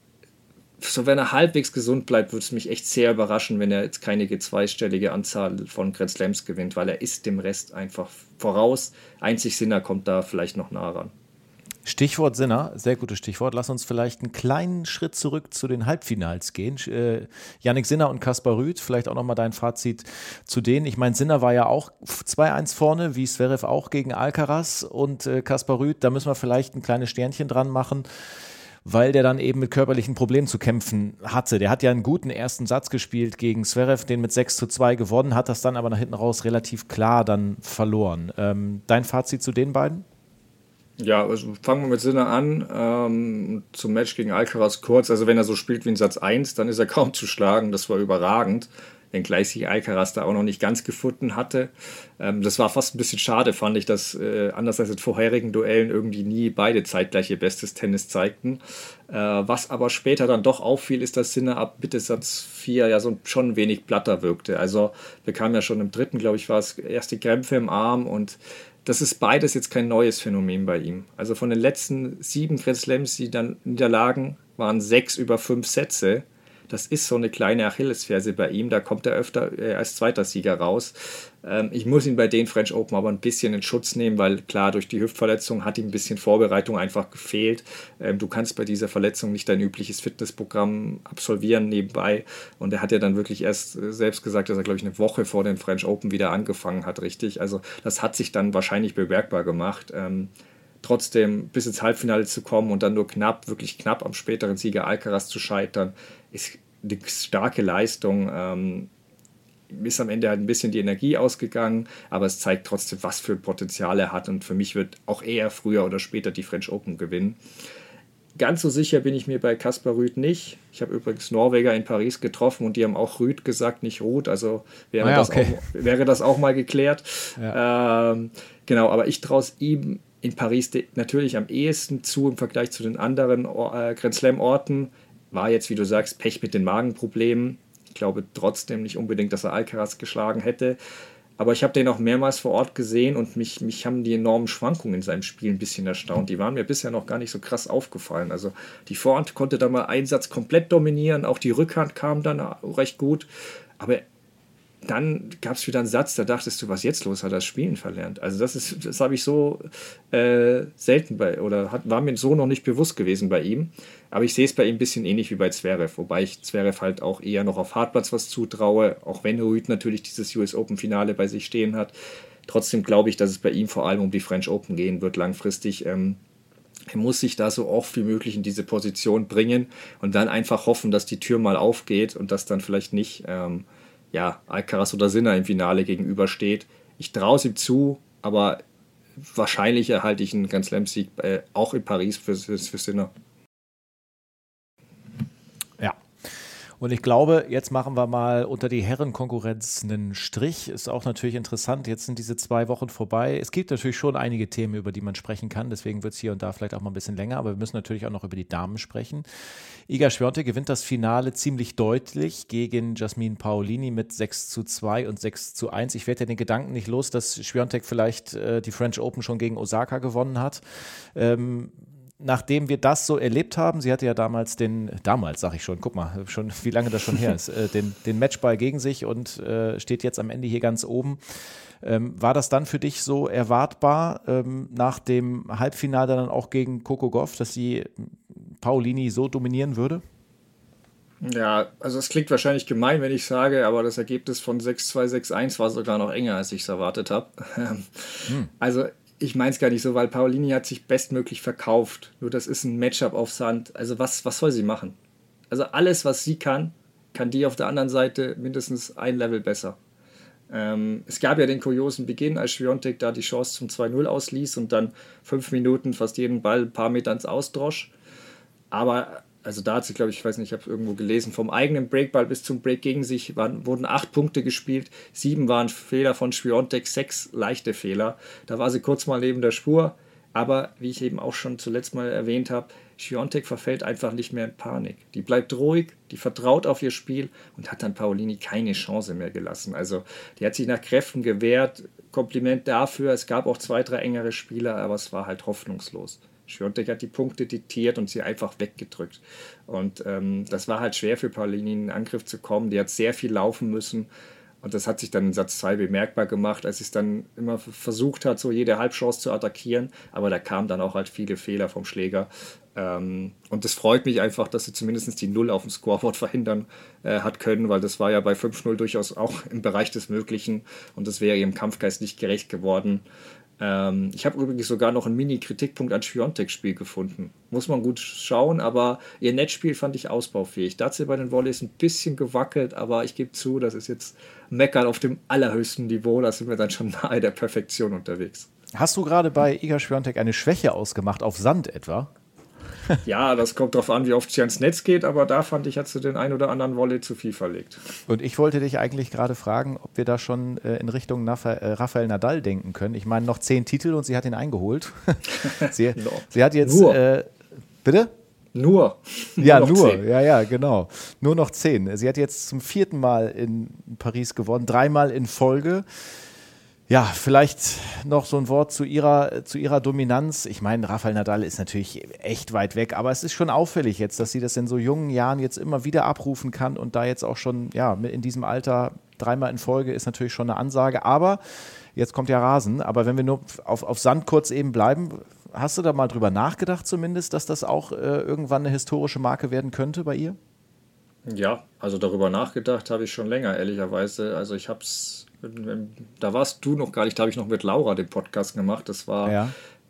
so, wenn er halbwegs gesund bleibt, würde es mich echt sehr überraschen, wenn er jetzt keine zweistellige Anzahl von Grand Slams gewinnt, weil er ist dem Rest einfach voraus. Einzig Sinner kommt da vielleicht noch nah ran.
Stichwort Sinner, sehr gutes Stichwort. Lass uns vielleicht einen kleinen Schritt zurück zu den Halbfinals gehen. Äh, Jannik Sinner und Kaspar Ruud, vielleicht auch nochmal dein Fazit zu denen. Ich meine, Sinner war ja auch zwei eins vorne, wie Zverev auch gegen Alcaraz, und äh, Kaspar Ruud, da müssen wir vielleicht ein kleines Sternchen dran machen, weil der dann eben mit körperlichen Problemen zu kämpfen hatte. Der hat ja einen guten ersten Satz gespielt gegen Zverev, den mit sechs zu zwei gewonnen, hat das dann aber nach hinten raus relativ klar dann verloren. Ähm, dein Fazit zu den beiden?
Ja, also fangen wir mit Sinner an. Ähm, zum Match gegen Alcaraz kurz. Also wenn er so spielt wie in Satz eins, dann ist er kaum zu schlagen. Das war überragend. Wenngleich sich Alcaraz da auch noch nicht ganz gefunden hatte. Ähm, das war fast ein bisschen schade, fand ich, dass äh, anders als in vorherigen Duellen irgendwie nie beide zeitgleich ihr bestes Tennis zeigten. Äh, was aber später dann doch auffiel, ist, dass Sinner ab Mitte Satz vier ja so schon ein wenig platter wirkte. Also bekam ja schon im dritten, glaube ich, war es erste Krämpfe im Arm, und das ist beides jetzt kein neues Phänomen bei ihm. Also von den letzten sieben Grand Slams, die dann niederlagen, waren sechs über fünf Sätze. Das ist so eine kleine Achillesferse bei ihm. Da kommt er öfter äh, als zweiter Sieger raus. Ähm, ich muss ihn bei den French Open aber ein bisschen in Schutz nehmen, weil klar, durch die Hüftverletzung hat ihm ein bisschen Vorbereitung einfach gefehlt. Ähm, du kannst bei dieser Verletzung nicht dein übliches Fitnessprogramm absolvieren nebenbei. Und er hat ja dann wirklich erst äh, selbst gesagt, dass er, glaube ich, eine Woche vor den French Open wieder angefangen hat, richtig. Also das hat sich dann wahrscheinlich bemerkbar gemacht. Ähm, Trotzdem bis ins Halbfinale zu kommen und dann nur knapp, wirklich knapp am späteren Sieger Alcaraz zu scheitern, ist eine starke Leistung. Ähm, ist am Ende halt ein bisschen die Energie ausgegangen, aber es zeigt trotzdem, was für ein Potenzial er hat, und für mich wird auch er früher oder später die French Open gewinnen. Ganz so sicher bin ich mir bei Kaspar Ruud nicht. Ich habe übrigens Norweger in Paris getroffen und die haben auch Ruud gesagt, nicht Ruud. Also wäre, ah ja, das, okay. auch, wäre das auch mal geklärt. Ja. Ähm, genau, aber ich traue es ihm in Paris natürlich am ehesten zu im Vergleich zu den anderen äh, Grand Slam-Orten. War jetzt, wie du sagst, Pech mit den Magenproblemen. Ich glaube trotzdem nicht unbedingt, dass er Alcaraz geschlagen hätte. Aber ich habe den auch mehrmals vor Ort gesehen und mich, mich haben die enormen Schwankungen in seinem Spiel ein bisschen erstaunt. Die waren mir bisher noch gar nicht so krass aufgefallen. Also die Vorhand konnte da mal einen Satz komplett dominieren, auch die Rückhand kam dann recht gut. Aber dann gab es wieder einen Satz, da dachtest du, was jetzt los, hat er das Spielen verlernt. Also das ist, das habe ich so äh, selten bei, oder hat, war mir so noch nicht bewusst gewesen bei ihm. Aber ich sehe es bei ihm ein bisschen ähnlich wie bei Zverev, wobei ich Zverev halt auch eher noch auf Hartplatz was zutraue, auch wenn Ruud natürlich dieses U S Open Finale bei sich stehen hat. Trotzdem glaube ich, dass es bei ihm vor allem um die French Open gehen wird langfristig. Ähm, er muss sich da so oft wie möglich in diese Position bringen und dann einfach hoffen, dass die Tür mal aufgeht und dass dann vielleicht nicht ähm, ja, Alcaraz oder Sinner im Finale gegenübersteht. Ich traue es ihm zu, aber wahrscheinlich erhalte ich einen Grand Slam-Sieg äh, auch in Paris für, für, für Sinner.
Ja. Und ich glaube, jetzt machen wir mal unter die Herrenkonkurrenz einen Strich. Ist auch natürlich interessant. Jetzt sind diese zwei Wochen vorbei. Es gibt natürlich schon einige Themen, über die man sprechen kann. Deswegen wird es hier und da vielleicht auch mal ein bisschen länger. Aber wir müssen natürlich auch noch über die Damen sprechen. Iga Swiatek gewinnt das Finale ziemlich deutlich gegen Jasmine Paolini mit sechs zu zwei und sechs zu eins. Ich werde ja den Gedanken nicht los, dass Swiatek vielleicht äh, die French Open schon gegen Osaka gewonnen hat. Ähm, Nachdem wir das so erlebt haben, sie hatte ja damals den, damals sag ich schon, guck mal, schon, wie lange das schon her ist, äh, den, den Matchball gegen sich und äh, steht jetzt am Ende hier ganz oben. Ähm, war das dann für dich so erwartbar, ähm, nach dem Halbfinale dann auch gegen Coco Gauff, dass sie Paolini so dominieren würde?
Ja, also es klingt wahrscheinlich gemein, wenn ich sage, aber das Ergebnis von sechs zwei, sechs eins war sogar noch enger, als ich es erwartet habe. hm. Also ich meine es gar nicht so, weil Paolini hat sich bestmöglich verkauft. Nur das ist ein Matchup auf Sand. Also was, was soll sie machen? Also alles, was sie kann, kann die auf der anderen Seite mindestens ein Level besser. Ähm, es gab ja den kuriosen Beginn, als Swiatek da die Chance zum zwei null ausließ und dann fünf Minuten fast jeden Ball ein paar Meter ins Ausdrosch. Aber also da hat sie, glaube ich, ich weiß nicht, ich habe es irgendwo gelesen, vom eigenen Breakball bis zum Break gegen sich waren, wurden acht Punkte gespielt, sieben waren Fehler von Swiatek, sechs leichte Fehler. Da war sie kurz mal neben der Spur, aber wie ich eben auch schon zuletzt mal erwähnt habe, Swiatek verfällt einfach nicht mehr in Panik. Die bleibt ruhig, die vertraut auf ihr Spiel und hat dann Paolini keine Chance mehr gelassen. Also die hat sich nach Kräften gewehrt, Kompliment dafür, es gab auch zwei, drei engere Spieler, aber es war halt hoffnungslos. Swiatek hat die Punkte diktiert und sie einfach weggedrückt. Und ähm, das war halt schwer für Paolini in den Angriff zu kommen. Die hat sehr viel laufen müssen. Und das hat sich dann in Satz zwei bemerkbar gemacht, als sie es dann immer versucht hat, so jede Halbchance zu attackieren. Aber da kamen dann auch halt viele Fehler vom Schläger. Ähm, und es freut mich einfach, dass sie zumindest die Null auf dem Scoreboard verhindern äh, hat können, weil das war ja bei fünf null durchaus auch im Bereich des Möglichen. Und das wäre ihrem Kampfgeist nicht gerecht geworden. Ähm, ich habe übrigens sogar noch einen Mini-Kritikpunkt an Swiatek-Spiel gefunden. Muss man gut schauen, aber ihr Netzspiel fand ich ausbaufähig. Da hat sie bei den Volleys ein bisschen gewackelt, aber ich gebe zu, das ist jetzt Meckern auf dem allerhöchsten Niveau. Da sind wir dann schon nahe der Perfektion unterwegs.
Hast du gerade bei Iga Swiatek eine Schwäche ausgemacht, auf Sand etwa?
Ja, das kommt darauf an, wie oft sie ans Netz geht, aber da fand ich, hat sie den ein oder anderen Volley zu viel verlegt.
Und ich wollte dich eigentlich gerade fragen, ob wir da schon äh, in Richtung Nafa- äh, Rafael Nadal denken können. Ich meine, noch zehn Titel und sie hat ihn eingeholt. sie,
no.
sie hat jetzt,
nur.
Äh, bitte?
Nur.
Ja,
nur,
nur,
zehn.
ja, ja, genau. Nur noch zehn. Sie hat jetzt zum vierten Mal in Paris gewonnen, dreimal in Folge. Ja, vielleicht noch so ein Wort zu ihrer, zu ihrer Dominanz. Ich meine, Rafael Nadal ist natürlich echt weit weg, aber es ist schon auffällig jetzt, dass sie das in so jungen Jahren jetzt immer wieder abrufen kann und da jetzt auch schon, ja, in diesem Alter dreimal in Folge ist natürlich schon eine Ansage. Aber jetzt kommt ja Rasen. Aber wenn wir nur auf, auf Sand kurz eben bleiben, hast du da mal drüber nachgedacht zumindest, dass das auch äh, irgendwann eine historische Marke werden könnte bei ihr?
Ja, also darüber nachgedacht habe ich schon länger, ehrlicherweise. Also ich habe es, da warst du noch gar nicht, da habe ich noch mit Laura den Podcast gemacht. Das war,
ja.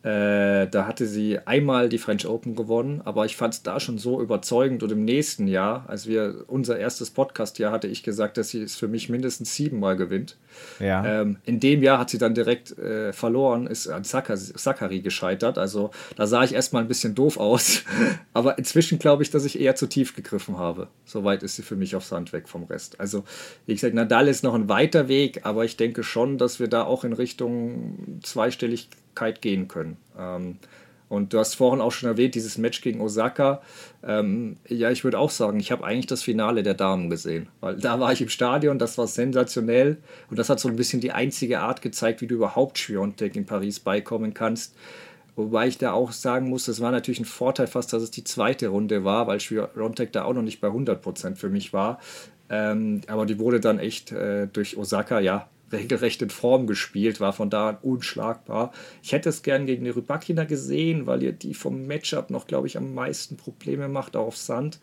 äh, da hatte sie einmal die French Open gewonnen, aber ich fand es da schon so überzeugend. Und im nächsten Jahr, als wir unser erstes Podcast-Jahr, hatte ich gesagt, dass sie es für mich mindestens siebenmal gewinnt.
Ja.
Ähm, in dem Jahr hat sie dann direkt äh, verloren, ist an Sakkari gescheitert. Also da sah ich erstmal ein bisschen doof aus. Aber inzwischen glaube ich, dass ich eher zu tief gegriffen habe. Soweit ist sie für mich auf Sand weg vom Rest. Also wie gesagt, Nadal ist noch ein weiter Weg, aber ich denke schon, dass wir da auch in Richtung Zweistelligkeit gehen können. Ähm, Und du hast vorhin auch schon erwähnt, dieses Match gegen Osaka. Ähm, ja, ich würde auch sagen, ich habe eigentlich das Finale der Damen gesehen. Weil da war ich im Stadion, das war sensationell. Und das hat so ein bisschen die einzige Art gezeigt, wie du überhaupt Swiatek in Paris beikommen kannst. Wobei ich da auch sagen muss, das war natürlich ein Vorteil fast, dass es die zweite Runde war, weil Swiatek da auch noch nicht bei hundert Prozent für mich war. Ähm, aber die wurde dann echt äh, durch Osaka, ja, regelrecht in Form gespielt, war von da an unschlagbar. Ich hätte es gern gegen die Rybakina gesehen, weil ihr die vom Matchup noch, glaube ich, am meisten Probleme macht, auch auf Sand.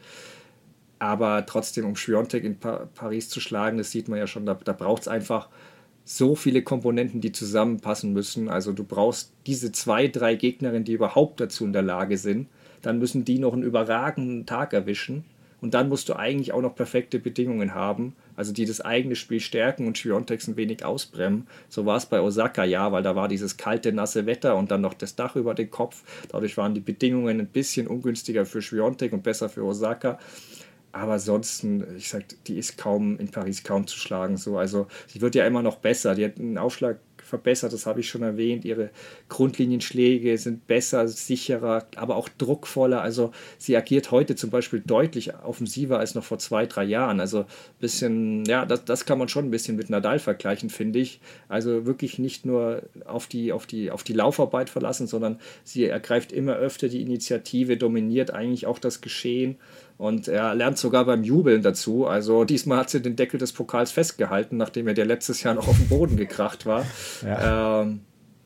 Aber trotzdem, um Swiatek in pa- Paris zu schlagen, das sieht man ja schon, da, da braucht es einfach so viele Komponenten, die zusammenpassen müssen. Also du brauchst diese zwei, drei Gegnerinnen, die überhaupt dazu in der Lage sind. Dann müssen die noch einen überragenden Tag erwischen. Und dann musst du eigentlich auch noch perfekte Bedingungen haben, also die das eigene Spiel stärken und Swiatek ein wenig ausbremsen. So war es bei Osaka, ja, weil da war dieses kalte, nasse Wetter und dann noch das Dach über den Kopf. Dadurch waren die Bedingungen ein bisschen ungünstiger für Swiatek und besser für Osaka. Aber ansonsten, ich sag, die ist kaum in Paris kaum zu schlagen. So. Also sie wird ja immer noch besser. Die hat einen Aufschlag verbessert, das habe ich schon erwähnt. Ihre Grundlinienschläge sind besser, sicherer, aber auch druckvoller. Also sie agiert heute zum Beispiel deutlich offensiver als noch vor zwei, drei Jahren. Also ein bisschen, ja, das, das kann man schon ein bisschen mit Nadal vergleichen, finde ich. Also wirklich nicht nur auf die, auf die, auf die Laufarbeit verlassen, sondern sie ergreift immer öfter die Initiative, dominiert eigentlich auch das Geschehen. Und er lernt sogar beim Jubeln dazu. Also diesmal hat sie den Deckel des Pokals festgehalten, nachdem er der letztes Jahr noch auf den Boden gekracht war. Ja. Ähm,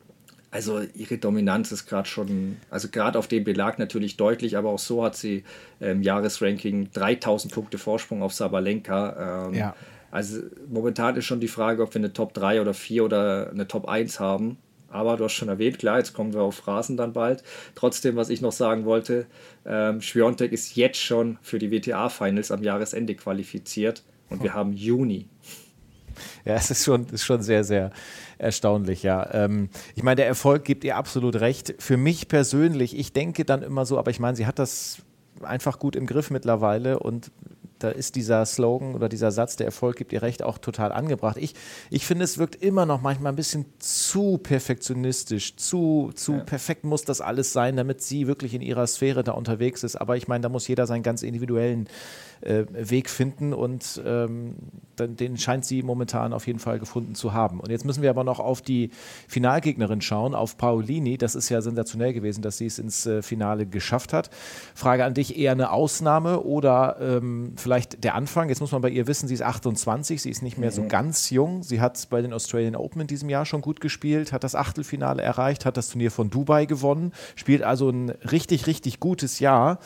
also ihre Dominanz ist gerade schon, also gerade auf dem Belag natürlich deutlich, aber auch so hat sie im Jahresranking dreitausend Punkte Vorsprung auf Sabalenka. Ähm, ja. Also momentan ist schon die Frage, ob wir eine Top drei oder vier oder eine Top eins haben. Aber du hast schon erwähnt, klar, jetzt kommen wir auf Rasen dann bald. Trotzdem, was ich noch sagen wollte, ähm, Świątek ist jetzt schon für die W T A-Finals am Jahresende qualifiziert und wir haben Juni.
Ja, es ist schon, ist schon sehr, sehr erstaunlich, ja. Ähm, ich meine, der Erfolg gibt ihr absolut recht. Für mich persönlich, ich denke dann immer so, aber ich meine, sie hat das einfach gut im Griff mittlerweile und da ist dieser Slogan oder dieser Satz, der Erfolg gibt ihr recht, auch total angebracht. Ich, ich finde, es wirkt immer noch manchmal ein bisschen zu perfektionistisch, zu, zu ja. perfekt muss das alles sein, damit sie wirklich in ihrer Sphäre da unterwegs ist. Aber ich meine, da muss jeder seinen ganz individuellen äh, Weg finden und ähm, dann, den scheint sie momentan auf jeden Fall gefunden zu haben. Und jetzt müssen wir aber noch auf die Finalgegnerin schauen, auf Paolini. Das ist ja sensationell gewesen, dass sie es ins äh, Finale geschafft hat. Frage an dich, eher eine Ausnahme oder ähm, vielleicht der Anfang? Jetzt muss man bei ihr wissen, sie ist achtundzwanzig, sie ist nicht mehr mhm. so ganz jung. Sie hat bei den Australian Open in diesem Jahr schon gut gespielt, hat das Achtelfinale erreicht, hat das Turnier von Dubai gewonnen, spielt also ein richtig, richtig gutes Jahr.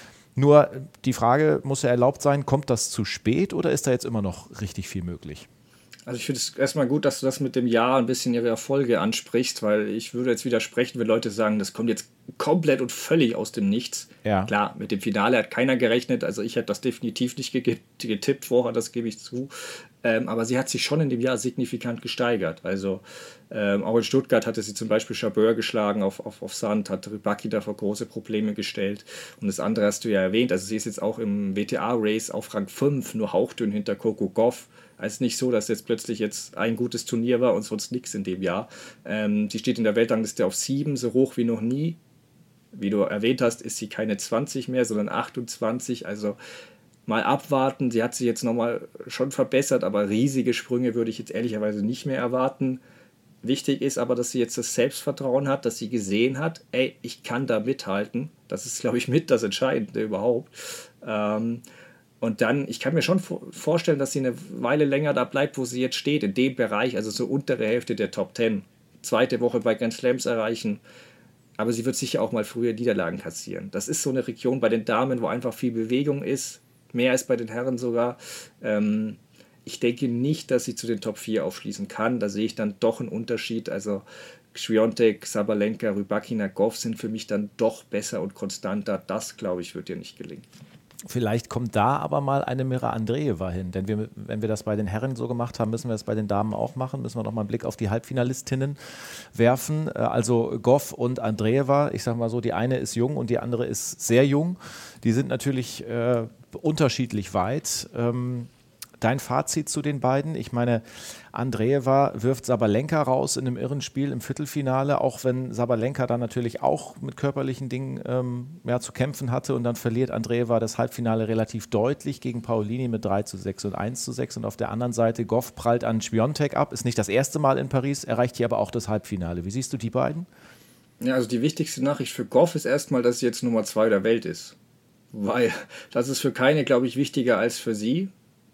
Nur die Frage muss ja erlaubt sein, kommt das zu spät oder ist da jetzt immer noch richtig viel möglich?
Also ich finde es erstmal gut, dass du das mit dem Jahr ein bisschen ihre Erfolge ansprichst, weil ich würde jetzt widersprechen, wenn Leute sagen, das kommt jetzt komplett und völlig aus dem Nichts. Ja. Klar, mit dem Finale hat keiner gerechnet, also ich hätte das definitiv nicht getippt vorher, das gebe ich zu. Ähm, aber sie hat sich schon in dem Jahr signifikant gesteigert. Also ähm, auch in Stuttgart hatte sie zum Beispiel Jabeur geschlagen auf, auf, auf Sand, hat Rybacki da vor große Probleme gestellt. Und das andere hast du ja erwähnt, also sie ist jetzt auch im W T A-Race auf Rang fünf, nur hauchdünn hinter Coco Gauff. Es ist nicht so, dass jetzt plötzlich jetzt ein gutes Turnier war und sonst nichts in dem Jahr. Ähm, sie steht in der Weltrangliste auf sieben, so hoch wie noch nie. Wie du erwähnt hast, ist sie keine zwanzig mehr, sondern achtundzwanzig. Also mal abwarten. Sie hat sich jetzt nochmal schon verbessert, aber riesige Sprünge würde ich jetzt ehrlicherweise nicht mehr erwarten. Wichtig ist aber, dass sie jetzt das Selbstvertrauen hat, dass sie gesehen hat, ey, ich kann da mithalten. Das ist, glaube ich, mit das Entscheidende überhaupt. Ähm, Und dann, ich kann mir schon vorstellen, dass sie eine Weile länger da bleibt, wo sie jetzt steht, in dem Bereich, also so untere Hälfte der Top Ten. Zweite Woche bei Grand Slams erreichen. Aber sie wird sicher auch mal früher Niederlagen kassieren. Das ist so eine Region bei den Damen, wo einfach viel Bewegung ist, mehr als bei den Herren sogar. Ähm, ich denke nicht, dass sie zu den Top vier aufschließen kann. Da sehe ich dann doch einen Unterschied. Also Świątek, Sabalenka, Rybacki, Gauff sind für mich dann doch besser und konstanter. Das, glaube ich, wird ihr nicht gelingen.
Vielleicht kommt da aber mal eine Mira Andreeva hin, denn wir, wenn wir das bei den Herren so gemacht haben, müssen wir das bei den Damen auch machen, müssen wir noch mal einen Blick auf die Halbfinalistinnen werfen, also Gauff und Andreeva, ich sage mal so, die eine ist jung und die andere ist sehr jung, die sind natürlich äh, unterschiedlich weit. Ähm, Dein Fazit zu den beiden? Ich meine, Andreeva wirft Sabalenka raus in einem irren Spiel im Viertelfinale, auch wenn Sabalenka dann natürlich auch mit körperlichen Dingen ähm, ja, zu kämpfen hatte und dann verliert Andreeva das Halbfinale relativ deutlich gegen Paolini mit drei zu sechs und eins zu sechs und auf der anderen Seite Gauff prallt an Świątek ab, ist nicht das erste Mal in Paris, erreicht hier aber auch das Halbfinale. Wie siehst du die beiden?
Ja, also die wichtigste Nachricht für Gauff ist erstmal, dass sie jetzt Nummer zwei der Welt ist, weil das ist für keine, glaube ich, wichtiger als für sie.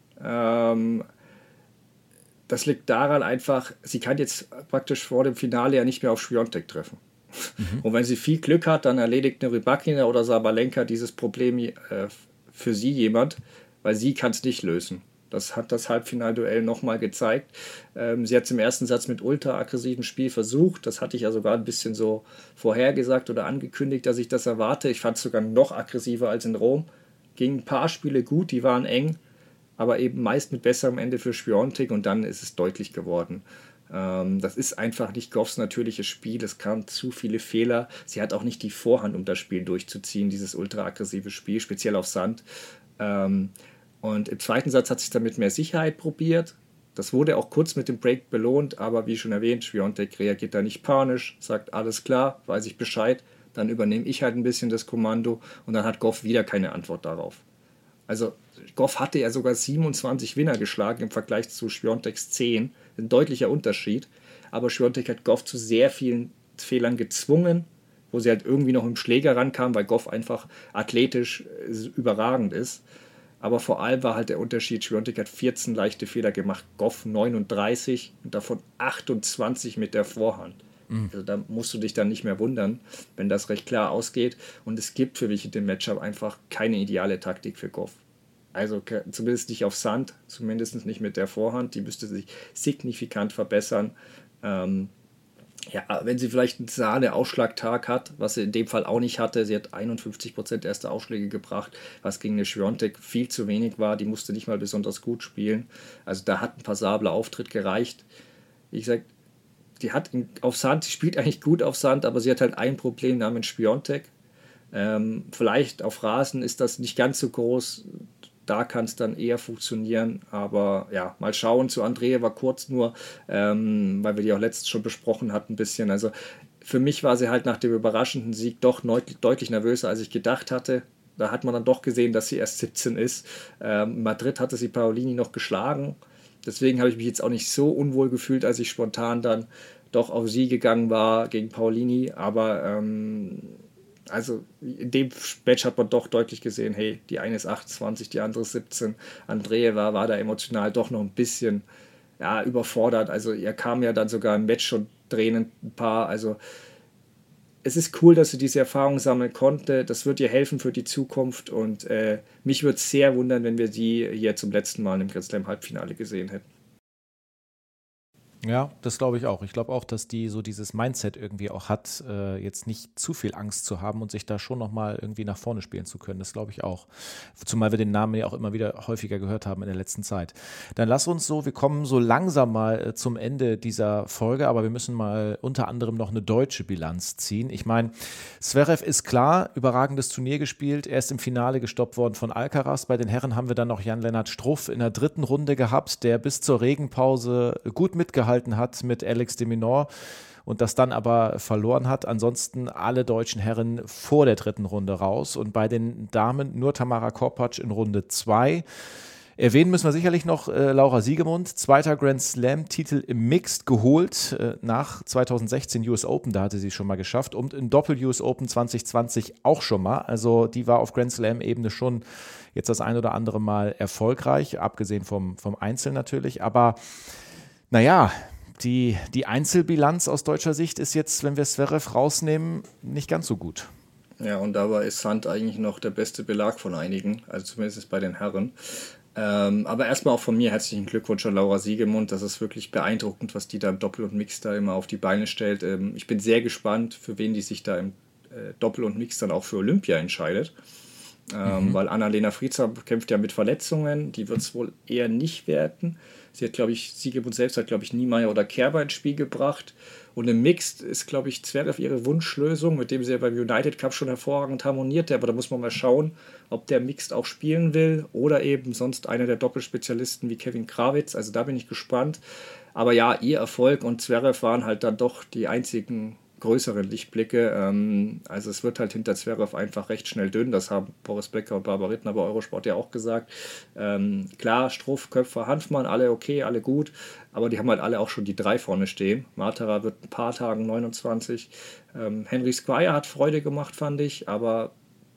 Ähm, das liegt daran einfach, sie kann jetzt praktisch vor dem Finale ja nicht mehr auf Świątek treffen. Mhm. Und wenn sie viel Glück hat, dann erledigt eine Rybacki oder Sabalenka dieses Problem äh, für sie jemand, weil sie kann es nicht lösen. Das hat das Halbfinalduell nochmal gezeigt. Ähm, sie hat es im ersten Satz mit ultra-aggressivem Spiel versucht. Das hatte ich ja sogar ein bisschen so vorhergesagt oder angekündigt, dass ich das erwarte. Ich fand es sogar noch aggressiver als in Rom. Ging ein paar Spiele gut, die waren eng, aber eben meist mit besserem Ende für Świątek und dann ist es deutlich geworden. Ähm, das ist einfach nicht Goffs natürliches Spiel. Es kamen zu viele Fehler. Sie hat auch nicht die Vorhand, um das Spiel durchzuziehen, dieses ultra-aggressive Spiel, speziell auf Sand. Ähm, und im zweiten Satz hat sie es dann mit mehr Sicherheit probiert. Das wurde auch kurz mit dem Break belohnt, aber wie schon erwähnt, Świątek reagiert da nicht panisch, sagt alles klar, weiß ich Bescheid, dann übernehme ich halt ein bisschen das Kommando und dann hat Goff wieder keine Antwort darauf. Also Goff hatte ja sogar siebenundzwanzig Winner geschlagen im Vergleich zu Świąteks zehn, ein deutlicher Unterschied, aber Świątek hat Goff zu sehr vielen Fehlern gezwungen, wo sie halt irgendwie noch im Schläger rankam, weil Goff einfach athletisch überragend ist. Aber vor allem war halt der Unterschied, Świątek hat vierzehn leichte Fehler gemacht, Goff neununddreißig und davon achtundzwanzig mit der Vorhand. Mhm. Also da musst du dich dann nicht mehr wundern, wenn das recht klar ausgeht. Und es gibt für mich in dem Matchup einfach keine ideale Taktik für Goff. Also zumindest nicht auf Sand, zumindest nicht mit der Vorhand. Die müsste sich signifikant verbessern. Ähm, Ja, wenn sie vielleicht einen Sahne-Ausschlagtag hat, was sie in dem Fall auch nicht hatte, sie hat einundfünfzig Prozent erste Aufschläge gebracht, was gegen eine Świątek viel zu wenig war, die musste nicht mal besonders gut spielen. Also da hat ein passabler Auftritt gereicht. Wie gesagt, die hat auf Sand, sie spielt eigentlich gut auf Sand, aber sie hat halt ein Problem namens Świątek. Ähm, vielleicht auf Rasen ist das nicht ganz so groß, da kann es dann eher funktionieren, aber ja, mal schauen. Zu Andrea war kurz nur, ähm, weil wir die auch letztens schon besprochen hatten, ein bisschen. Also für mich war sie halt nach dem überraschenden Sieg doch neut- deutlich nervöser, als ich gedacht hatte. Da hat man dann doch gesehen, dass sie erst siebzehn ist. Ähm, in Madrid hatte sie Paolini noch geschlagen. Deswegen habe ich mich jetzt auch nicht so unwohl gefühlt, als ich spontan dann doch auf sie gegangen war gegen Paolini. Aber ähm, also in dem Match hat man doch deutlich gesehen, hey, die eine ist achtundzwanzig, die andere ist siebzehn. Andrea war, war da emotional doch noch ein bisschen ja, überfordert. Also ihr kam ja dann sogar im Match schon drehend ein paar. Also es ist cool, dass sie diese Erfahrung sammeln konnte. Das wird ihr helfen für die Zukunft. Und äh, mich würde es sehr wundern, wenn wir sie hier zum letzten Mal im Grand Slam Halbfinale gesehen hätten.
Ja, das glaube ich auch. Ich glaube auch, dass die so dieses Mindset irgendwie auch hat, äh, jetzt nicht zu viel Angst zu haben und sich da schon nochmal irgendwie nach vorne spielen zu können. Das glaube ich auch. Zumal wir den Namen ja auch immer wieder häufiger gehört haben in der letzten Zeit. Dann lass uns so, wir kommen so langsam mal äh, zum Ende dieser Folge, aber wir müssen mal unter anderem noch eine deutsche Bilanz ziehen. Ich meine, Zverev ist klar, überragendes Turnier gespielt, erst im Finale gestoppt worden von Alcaraz. Bei den Herren haben wir dann noch Jan-Lennart Struff in der dritten Runde gehabt, der bis zur Regenpause gut mitgehalten hat mit Alex de Minaur und das dann aber verloren hat. Ansonsten alle deutschen Herren vor der dritten Runde raus und bei den Damen nur Tamara Korpatsch in Runde zwei. Erwähnen müssen wir sicherlich noch äh, Laura Siegemund, zweiter Grand Slam-Titel im Mixed geholt, äh, nach zweitausendsechzehn U S Open, da hatte sie es schon mal geschafft und im Doppel-U S Open zwanzig zwanzig auch schon mal. Also die war auf Grand Slam-Ebene schon jetzt das ein oder andere Mal erfolgreich, abgesehen vom, vom Einzel natürlich, aber naja, die, die Einzelbilanz aus deutscher Sicht ist jetzt, wenn wir Zverev rausnehmen, nicht ganz so gut.
Ja, und dabei ist Sand eigentlich noch der beste Belag von einigen, also zumindest bei den Herren. Ähm, aber erstmal auch von mir herzlichen Glückwunsch an Laura Siegemund. Das ist wirklich beeindruckend, was die da im Doppel und Mix da immer auf die Beine stellt. Ähm, ich bin sehr gespannt, für wen die sich da im äh, Doppel und Mix dann auch für Olympia entscheidet. Ähm, mhm. Weil Anna-Lena Friezer kämpft ja mit Verletzungen, die wird es wohl eher nicht werden. Sie hat, glaube ich, Siegemund selbst hat, glaube ich, Niemeyer oder Kerber ins Spiel gebracht. Und im Mixed ist, glaube ich, Zverev ihre Wunschlösung, mit dem sie ja beim United Cup schon hervorragend harmonierte. Aber da muss man mal schauen, ob der Mixed auch spielen will oder eben sonst einer der Doppelspezialisten wie Kevin Krawitz. Also da bin ich gespannt. Aber ja, ihr Erfolg und Zverev waren halt dann doch die einzigen größeren Lichtblicke. Ähm, also es wird halt hinter Zverev einfach recht schnell dünn. Das haben Boris Becker und Barbara Rittner bei Eurosport ja auch gesagt. Ähm, klar, Struff, Köpfer, Hanfmann, alle okay, alle gut. Aber die haben halt alle auch schon die drei vorne stehen. Matera wird ein paar Tagen neunundzwanzig. Ähm, Henry Squire hat Freude gemacht, fand ich. Aber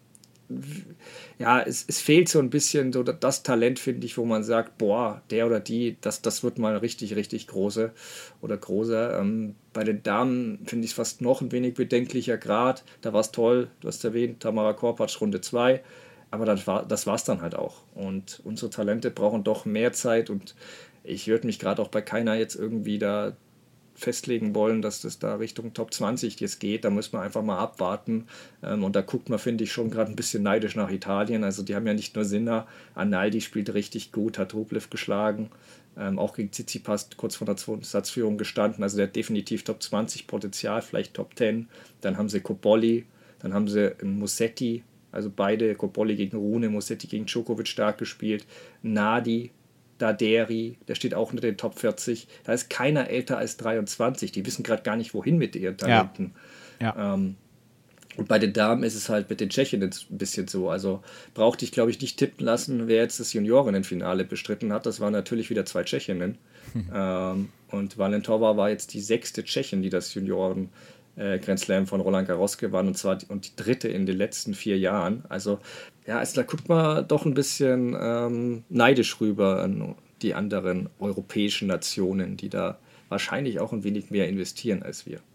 ja, es, es fehlt so ein bisschen so das Talent, finde ich, wo man sagt, boah, der oder die, das, das wird mal richtig, richtig große oder großer. Ähm, bei den Damen finde ich es fast noch ein wenig bedenklicher Grad. Da war es toll, du hast erwähnt, Tamara Korpatsch Runde zwei, aber das war das war's dann halt auch. Und unsere Talente brauchen doch mehr Zeit und ich würde mich gerade auch bei keiner jetzt irgendwie da festlegen wollen, dass das da Richtung Top zwanzig jetzt geht. Da muss man einfach mal abwarten. Ähm, und da guckt man, finde ich, schon gerade ein bisschen neidisch nach Italien. Also die haben ja nicht nur Sinner, Analdi spielt richtig gut, hat Rublev geschlagen. Ähm, auch gegen Tsitsipas kurz vor der zweiten Satzführung gestanden. Also der hat definitiv Top zwanzig Potenzial, vielleicht Top zehn. Dann haben sie Cobolli, dann haben sie Musetti, also beide, Cobolli gegen Rune, Musetti gegen Djokovic stark gespielt. Nadi, Daderi, der steht auch unter den Top vierzig. Da ist keiner älter als dreiundzwanzig. Die wissen gerade gar nicht, wohin mit ihren Talenten.
Ja. Ja.
Ähm, und bei den Damen ist es halt mit den Tschechinnen ein bisschen so. Also brauchte ich, glaube ich, nicht tippen lassen, wer jetzt das Juniorinnenfinale bestritten hat. Das waren natürlich wieder zwei Tschechinnen. Hm. Ähm, und Valentova war jetzt die sechste Tschechin, die das Junioren äh, Grand Slam von Roland Garros gewann. Und zwar die, und die dritte in den letzten vier Jahren. Also ja, also da guckt man doch ein bisschen ähm, neidisch rüber an die anderen europäischen Nationen, die da wahrscheinlich auch ein wenig mehr investieren als wir.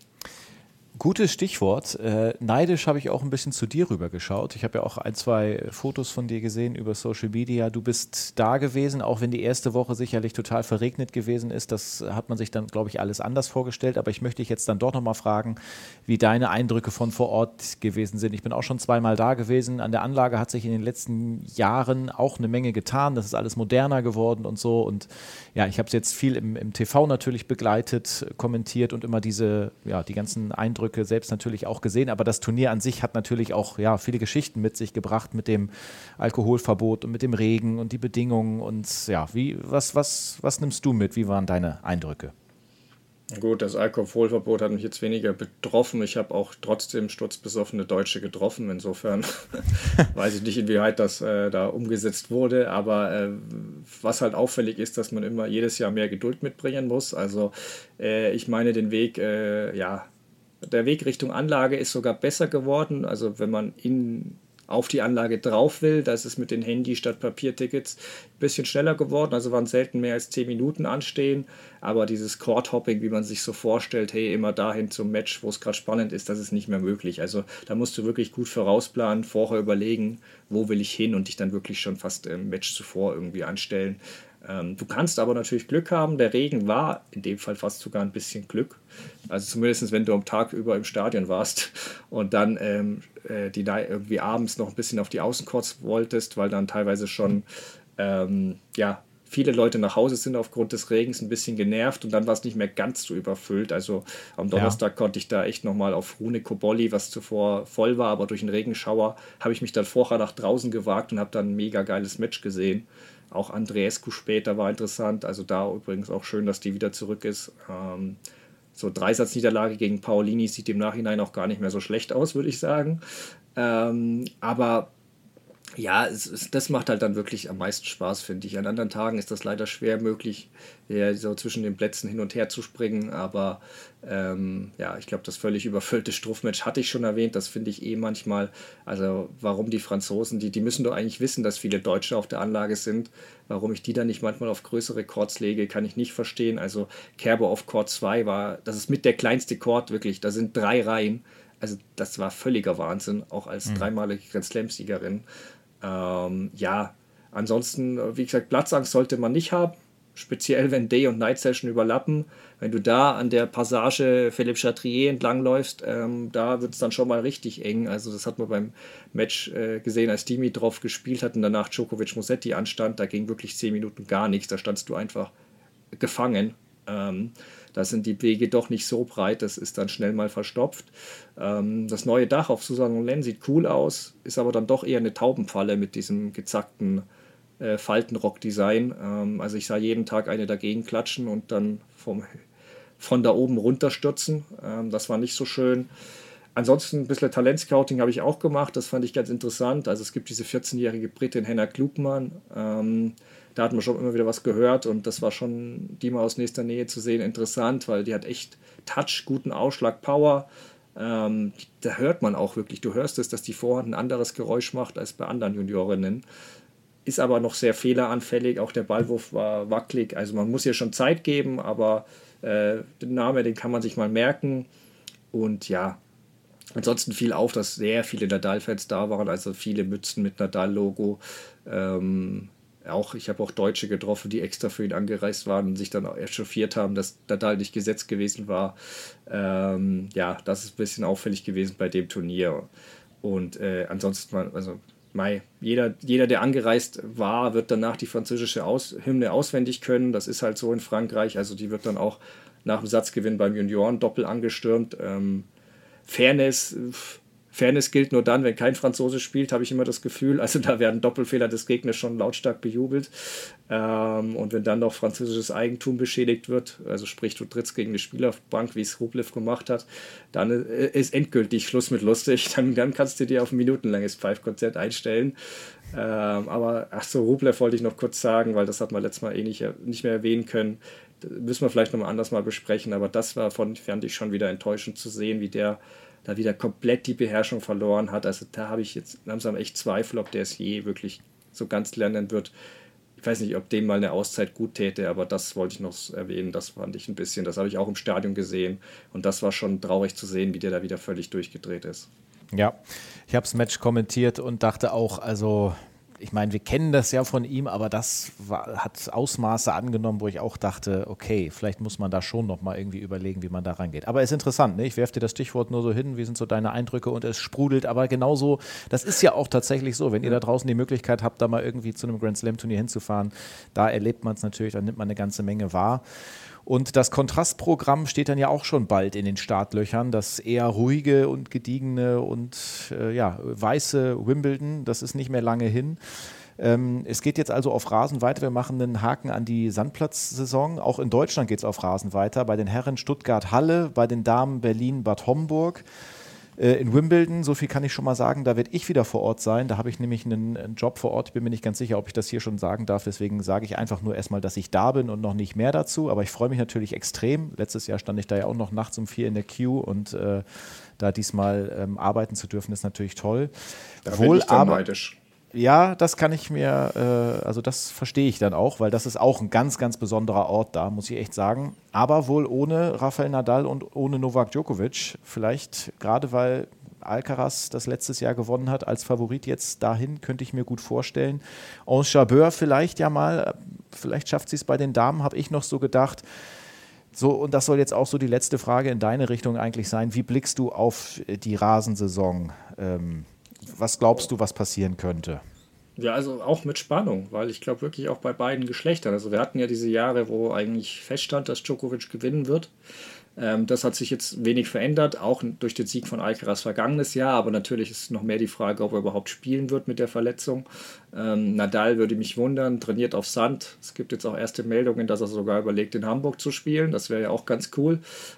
Gutes Stichwort. Äh, neidisch habe ich auch ein bisschen zu dir rüber geschaut. Ich habe ja auch ein, zwei Fotos von dir gesehen über Social Media. Du bist da gewesen, auch wenn die erste Woche sicherlich total verregnet gewesen ist. Das hat man sich dann, glaube ich, alles anders vorgestellt. Aber ich möchte dich jetzt dann doch nochmal fragen, wie deine Eindrücke von vor Ort gewesen sind. Ich bin auch schon zweimal da gewesen. An der Anlage hat sich in den letzten Jahren auch eine Menge getan. Das ist alles moderner geworden und so. Und ja, ich habe es jetzt viel im, im T V natürlich begleitet, kommentiert und immer diese, ja, die ganzen Eindrücke selbst natürlich auch gesehen, aber das Turnier an sich hat natürlich auch ja, viele Geschichten mit sich gebracht mit dem Alkoholverbot und mit dem Regen und die Bedingungen und ja, wie, was, was, was nimmst du mit? Wie waren deine Eindrücke?
Gut, das Alkoholverbot hat mich jetzt weniger betroffen. Ich habe auch trotzdem sturzbesoffene Deutsche getroffen. Insofern weiß ich nicht, inwieweit das äh, da umgesetzt wurde. Aber äh, was halt auffällig ist, dass man immer jedes Jahr mehr Geduld mitbringen muss. Also äh, ich meine, den Weg, äh, ja, der Weg Richtung Anlage ist sogar besser geworden. Also wenn man in, auf die Anlage drauf will, da ist es mit den Handy statt Papiertickets ein bisschen schneller geworden. Also waren selten mehr als zehn Minuten anstehen. Aber dieses Court-Hopping, wie man sich so vorstellt, hey, immer dahin zum Match, wo es gerade spannend ist, das ist nicht mehr möglich. Also da musst du wirklich gut vorausplanen, vorher überlegen, wo will ich hin und dich dann wirklich schon fast im Match zuvor irgendwie anstellen. Ähm, du kannst aber natürlich Glück haben. Der Regen war in dem Fall fast sogar ein bisschen Glück. Also zumindest, wenn du am Tag über im Stadion warst und dann ähm, äh, die irgendwie abends noch ein bisschen auf die Außencourts wolltest, weil dann teilweise schon ähm, ja, viele Leute nach Hause sind aufgrund des Regens ein bisschen genervt und dann war es nicht mehr ganz so überfüllt. Also am Donnerstag ja. konnte ich da echt nochmal auf Rune Cobolli, was zuvor voll war, aber durch einen Regenschauer, habe ich mich dann vorher nach draußen gewagt und habe dann ein mega geiles Match gesehen. Auch Andreescu später war interessant. Also da übrigens auch schön, dass die wieder zurück ist. Ähm, so Dreisatzniederlage gegen Paolini sieht im Nachhinein auch gar nicht mehr so schlecht aus, würde ich sagen. Ähm, aber ja, es, es, das macht halt dann wirklich am meisten Spaß, finde ich. An anderen Tagen ist das leider schwer möglich, ja, so zwischen den Plätzen hin und her zu springen. Aber ähm, ja, ich glaube, das völlig überfüllte Struffmatch hatte ich schon erwähnt. Das finde ich eh manchmal. Also warum die Franzosen, die, die müssen doch eigentlich wissen, dass viele Deutsche auf der Anlage sind. Warum ich die dann nicht manchmal auf größere Courts lege, kann ich nicht verstehen. Also Kerber auf Court zwei war, das ist mit der kleinste Court wirklich. Da sind drei Reihen. Also das war völliger Wahnsinn, auch als mhm. dreimalige Grand Slam-Siegerin. Ähm, ja, ansonsten, wie gesagt, Platzangst sollte man nicht haben, speziell wenn Day- und Night-Session überlappen. Wenn du da an der Passage Philippe Chatrier entlangläufst, ähm, da wird es dann schon mal richtig eng. Also das hat man beim Match äh, gesehen, als Dimitrov gespielt hat und danach Djokovic Musetti anstand, da ging wirklich zehn Minuten gar nichts, da standst du einfach gefangen. Ähm, da sind die Wege doch nicht so breit, das ist dann schnell mal verstopft. Ähm, das neue Dach auf Susan Len sieht cool aus, ist aber dann doch eher eine Taubenfalle mit diesem gezackten äh, Faltenrock-Design. Ähm, also ich sah jeden Tag eine dagegen klatschen und dann vom, von da oben runterstürzen. Ähm, das war nicht so schön. Ansonsten ein bisschen Talentscouting habe ich auch gemacht, das fand ich ganz interessant. Also es gibt diese vierzehnjährige Britin Henna Klugmann, ähm, da hat man schon immer wieder was gehört und das war schon, die mal aus nächster Nähe zu sehen, interessant, weil die hat echt Touch, guten Ausschlag, Power. Ähm, da hört man auch wirklich, du hörst es, dass die Vorhand ein anderes Geräusch macht als bei anderen Juniorinnen. Ist aber noch sehr fehleranfällig, auch der Ballwurf war wackelig. Also man muss ihr schon Zeit geben, aber äh, den Namen, den kann man sich mal merken. Und ja, ansonsten fiel auf, dass sehr viele Nadal-Fans da waren, also viele Mützen mit Nadal-Logo. Ähm, auch, ich habe auch Deutsche getroffen, die extra für ihn angereist waren und sich dann auch echauffiert haben, dass Nadal nicht gesetzt gewesen war. Ähm, ja, das ist ein bisschen auffällig gewesen bei dem Turnier. Und äh, ansonsten, also Mai, jeder, jeder, der angereist war, wird danach die französische Aus- Hymne auswendig können. Das ist halt so in Frankreich. Also die wird dann auch nach dem Satzgewinn beim Junioren-Doppel angestürmt. Ähm, Fairness... Fairness gilt nur dann, wenn kein Franzose spielt, habe ich immer das Gefühl. Also da werden Doppelfehler des Gegners schon lautstark bejubelt. Ähm, und wenn dann noch französisches Eigentum beschädigt wird, also sprich du trittst gegen eine Spielerbank, wie es Rublev gemacht hat, dann ist endgültig Schluss mit lustig. Dann, dann kannst du dir auf ein minutenlanges Pfeifkonzert einstellen. Ähm, aber ach so, Rublev wollte ich noch kurz sagen, weil das hat man letztes Mal eh nicht, nicht mehr erwähnen können. Das müssen wir vielleicht nochmal anders mal besprechen. Aber das war von, fand ich schon wieder enttäuschend zu sehen, wie der da wieder komplett die Beherrschung verloren hat. Also da habe ich jetzt langsam echt Zweifel, ob der es je wirklich so ganz lernen wird. Ich weiß nicht, ob dem mal eine Auszeit gut täte, aber das wollte ich noch erwähnen. Das fand ich ein bisschen, das habe ich auch im Stadion gesehen. Und das war schon traurig zu sehen, wie der da wieder völlig durchgedreht ist.
Ja, ich habe das Match kommentiert und dachte auch, also ich meine, wir kennen das ja von ihm, aber das war, hat Ausmaße angenommen, wo ich auch dachte, okay, vielleicht muss man da schon nochmal irgendwie überlegen, wie man da rangeht. Aber ist interessant, ne? Ich werfe dir das Stichwort nur so hin, wie sind so deine Eindrücke und es sprudelt, aber genauso, das ist ja auch tatsächlich so, wenn ihr da draußen die Möglichkeit habt, da mal irgendwie zu einem Grand Slam Turnier hinzufahren, da erlebt man es natürlich, da nimmt man eine ganze Menge wahr. Und das Kontrastprogramm steht dann ja auch schon bald in den Startlöchern. Das eher ruhige und gediegene und äh, ja, weiße Wimbledon, das ist nicht mehr lange hin. Ähm, es geht jetzt also auf Rasen weiter. Wir machen einen Haken an die Sandplatzsaison. Auch in Deutschland geht es auf Rasen weiter. Bei den Herren Stuttgart-Halle, bei den Damen Berlin-Bad Homburg. In Wimbledon, so viel kann ich schon mal sagen, da werde ich wieder vor Ort sein. Da habe ich nämlich einen, einen Job vor Ort. Ich bin mir nicht ganz sicher, ob ich das hier schon sagen darf. Deswegen sage ich einfach nur erstmal, dass ich da bin und noch nicht mehr dazu. Aber ich freue mich natürlich extrem. Letztes Jahr stand ich da ja auch noch nachts um vier in der Queue und äh, da diesmal ähm, arbeiten zu dürfen, ist natürlich toll.
Da
Wohl
bin ich dann
aber
neidisch.
Ja, das kann ich mir, äh, also das verstehe ich dann auch, weil das ist auch ein ganz, ganz besonderer Ort da, muss ich echt sagen. Aber wohl ohne Rafael Nadal und ohne Novak Djokovic. Vielleicht gerade, weil Alcaraz das letztes Jahr gewonnen hat, als Favorit jetzt dahin, könnte ich mir gut vorstellen. Ons Jabeur vielleicht ja mal, vielleicht schafft sie es bei den Damen, habe ich noch so gedacht. So, und das soll jetzt auch so die letzte Frage in deine Richtung eigentlich sein. Wie blickst du auf die Rasensaison? Ähm, Was glaubst du, was passieren könnte?
Ja, also auch mit Spannung, weil ich glaube wirklich auch bei beiden Geschlechtern. Also wir hatten ja diese Jahre, wo eigentlich feststand, dass Djokovic gewinnen wird. Ähm, das hat sich jetzt wenig verändert, auch durch den Sieg von Alcaraz vergangenes Jahr. Aber natürlich ist noch mehr die Frage, ob er überhaupt spielen wird mit der Verletzung. Ähm, Nadal würde mich wundern, trainiert auf Sand. Es gibt jetzt auch erste Meldungen, dass er sogar überlegt, in Hamburg zu spielen. Das wäre ja auch ganz cool.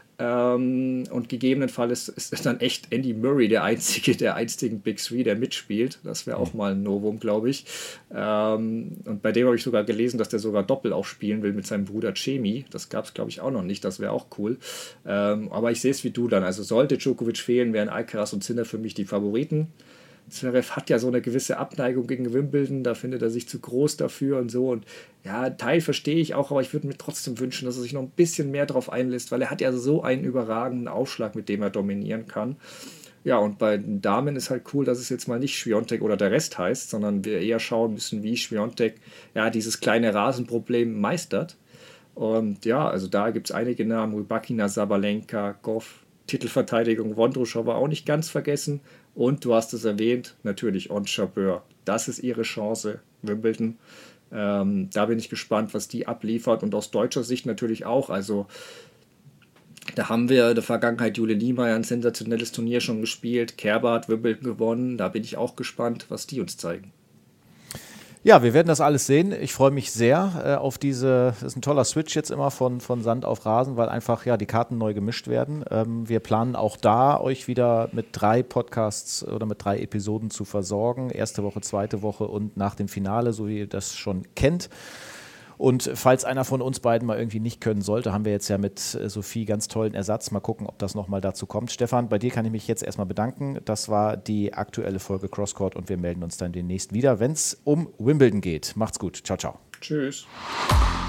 Ähm, und gegebenenfalls ist, ist dann echt Andy Murray der einzige der einstigen Big Three, der mitspielt. Das wäre auch mal ein Novum, glaube ich. Ähm, und bei dem habe ich sogar gelesen, dass der sogar Doppel auch spielen will mit seinem Bruder Cemi. Das gab es, glaube ich, auch noch nicht. Das wäre auch cool. Ähm, aber ich sehe es wie du dann. Also sollte Djokovic fehlen, wären Alcaraz und Sinner für mich die Favoriten. Zverev hat ja so eine gewisse Abneigung gegen Wimbledon, da findet er sich zu groß dafür und so. Und ja, Teil verstehe ich auch, aber ich würde mir trotzdem wünschen, dass er sich noch ein bisschen mehr drauf einlässt, weil er hat ja so einen überragenden Aufschlag, mit dem er dominieren kann. Ja, und bei den Damen ist halt cool, dass es jetzt mal nicht Swiatek oder der Rest heißt, sondern wir eher schauen müssen, wie Swiatek ja dieses kleine Rasenproblem meistert. Und ja, also da gibt es einige Namen, Rybakina, Sabalenka, Goff, Titelverteidigung, Vondrousova auch nicht ganz vergessen. Und du hast es erwähnt, natürlich Ons Jabeur. Das ist ihre Chance, Wimbledon. Ähm, da bin ich gespannt, was die abliefert. Und aus deutscher Sicht natürlich auch. Also da haben wir in der Vergangenheit Jule Niemeyer ein sensationelles Turnier schon gespielt. Kerber hat Wimbledon gewonnen. Da bin ich auch gespannt, was die uns zeigen.
Ja, wir werden das alles sehen. Ich freue mich sehr äh, auf diese, das ist ein toller Switch jetzt immer von, von Sand auf Rasen, weil einfach ja die Karten neu gemischt werden. Ähm, wir planen auch da, euch wieder mit drei Podcasts oder mit drei Episoden zu versorgen. Erste Woche, zweite Woche und nach dem Finale, so wie ihr das schon kennt. Und falls einer von uns beiden mal irgendwie nicht können sollte, haben wir jetzt ja mit Sophie ganz tollen Ersatz. Mal gucken, ob das nochmal dazu kommt. Stefan, bei dir kann ich mich jetzt erstmal bedanken. Das war die aktuelle Folge Crosscourt und wir melden uns dann demnächst wieder, wenn es um Wimbledon geht. Macht's gut. Ciao, ciao.
Tschüss.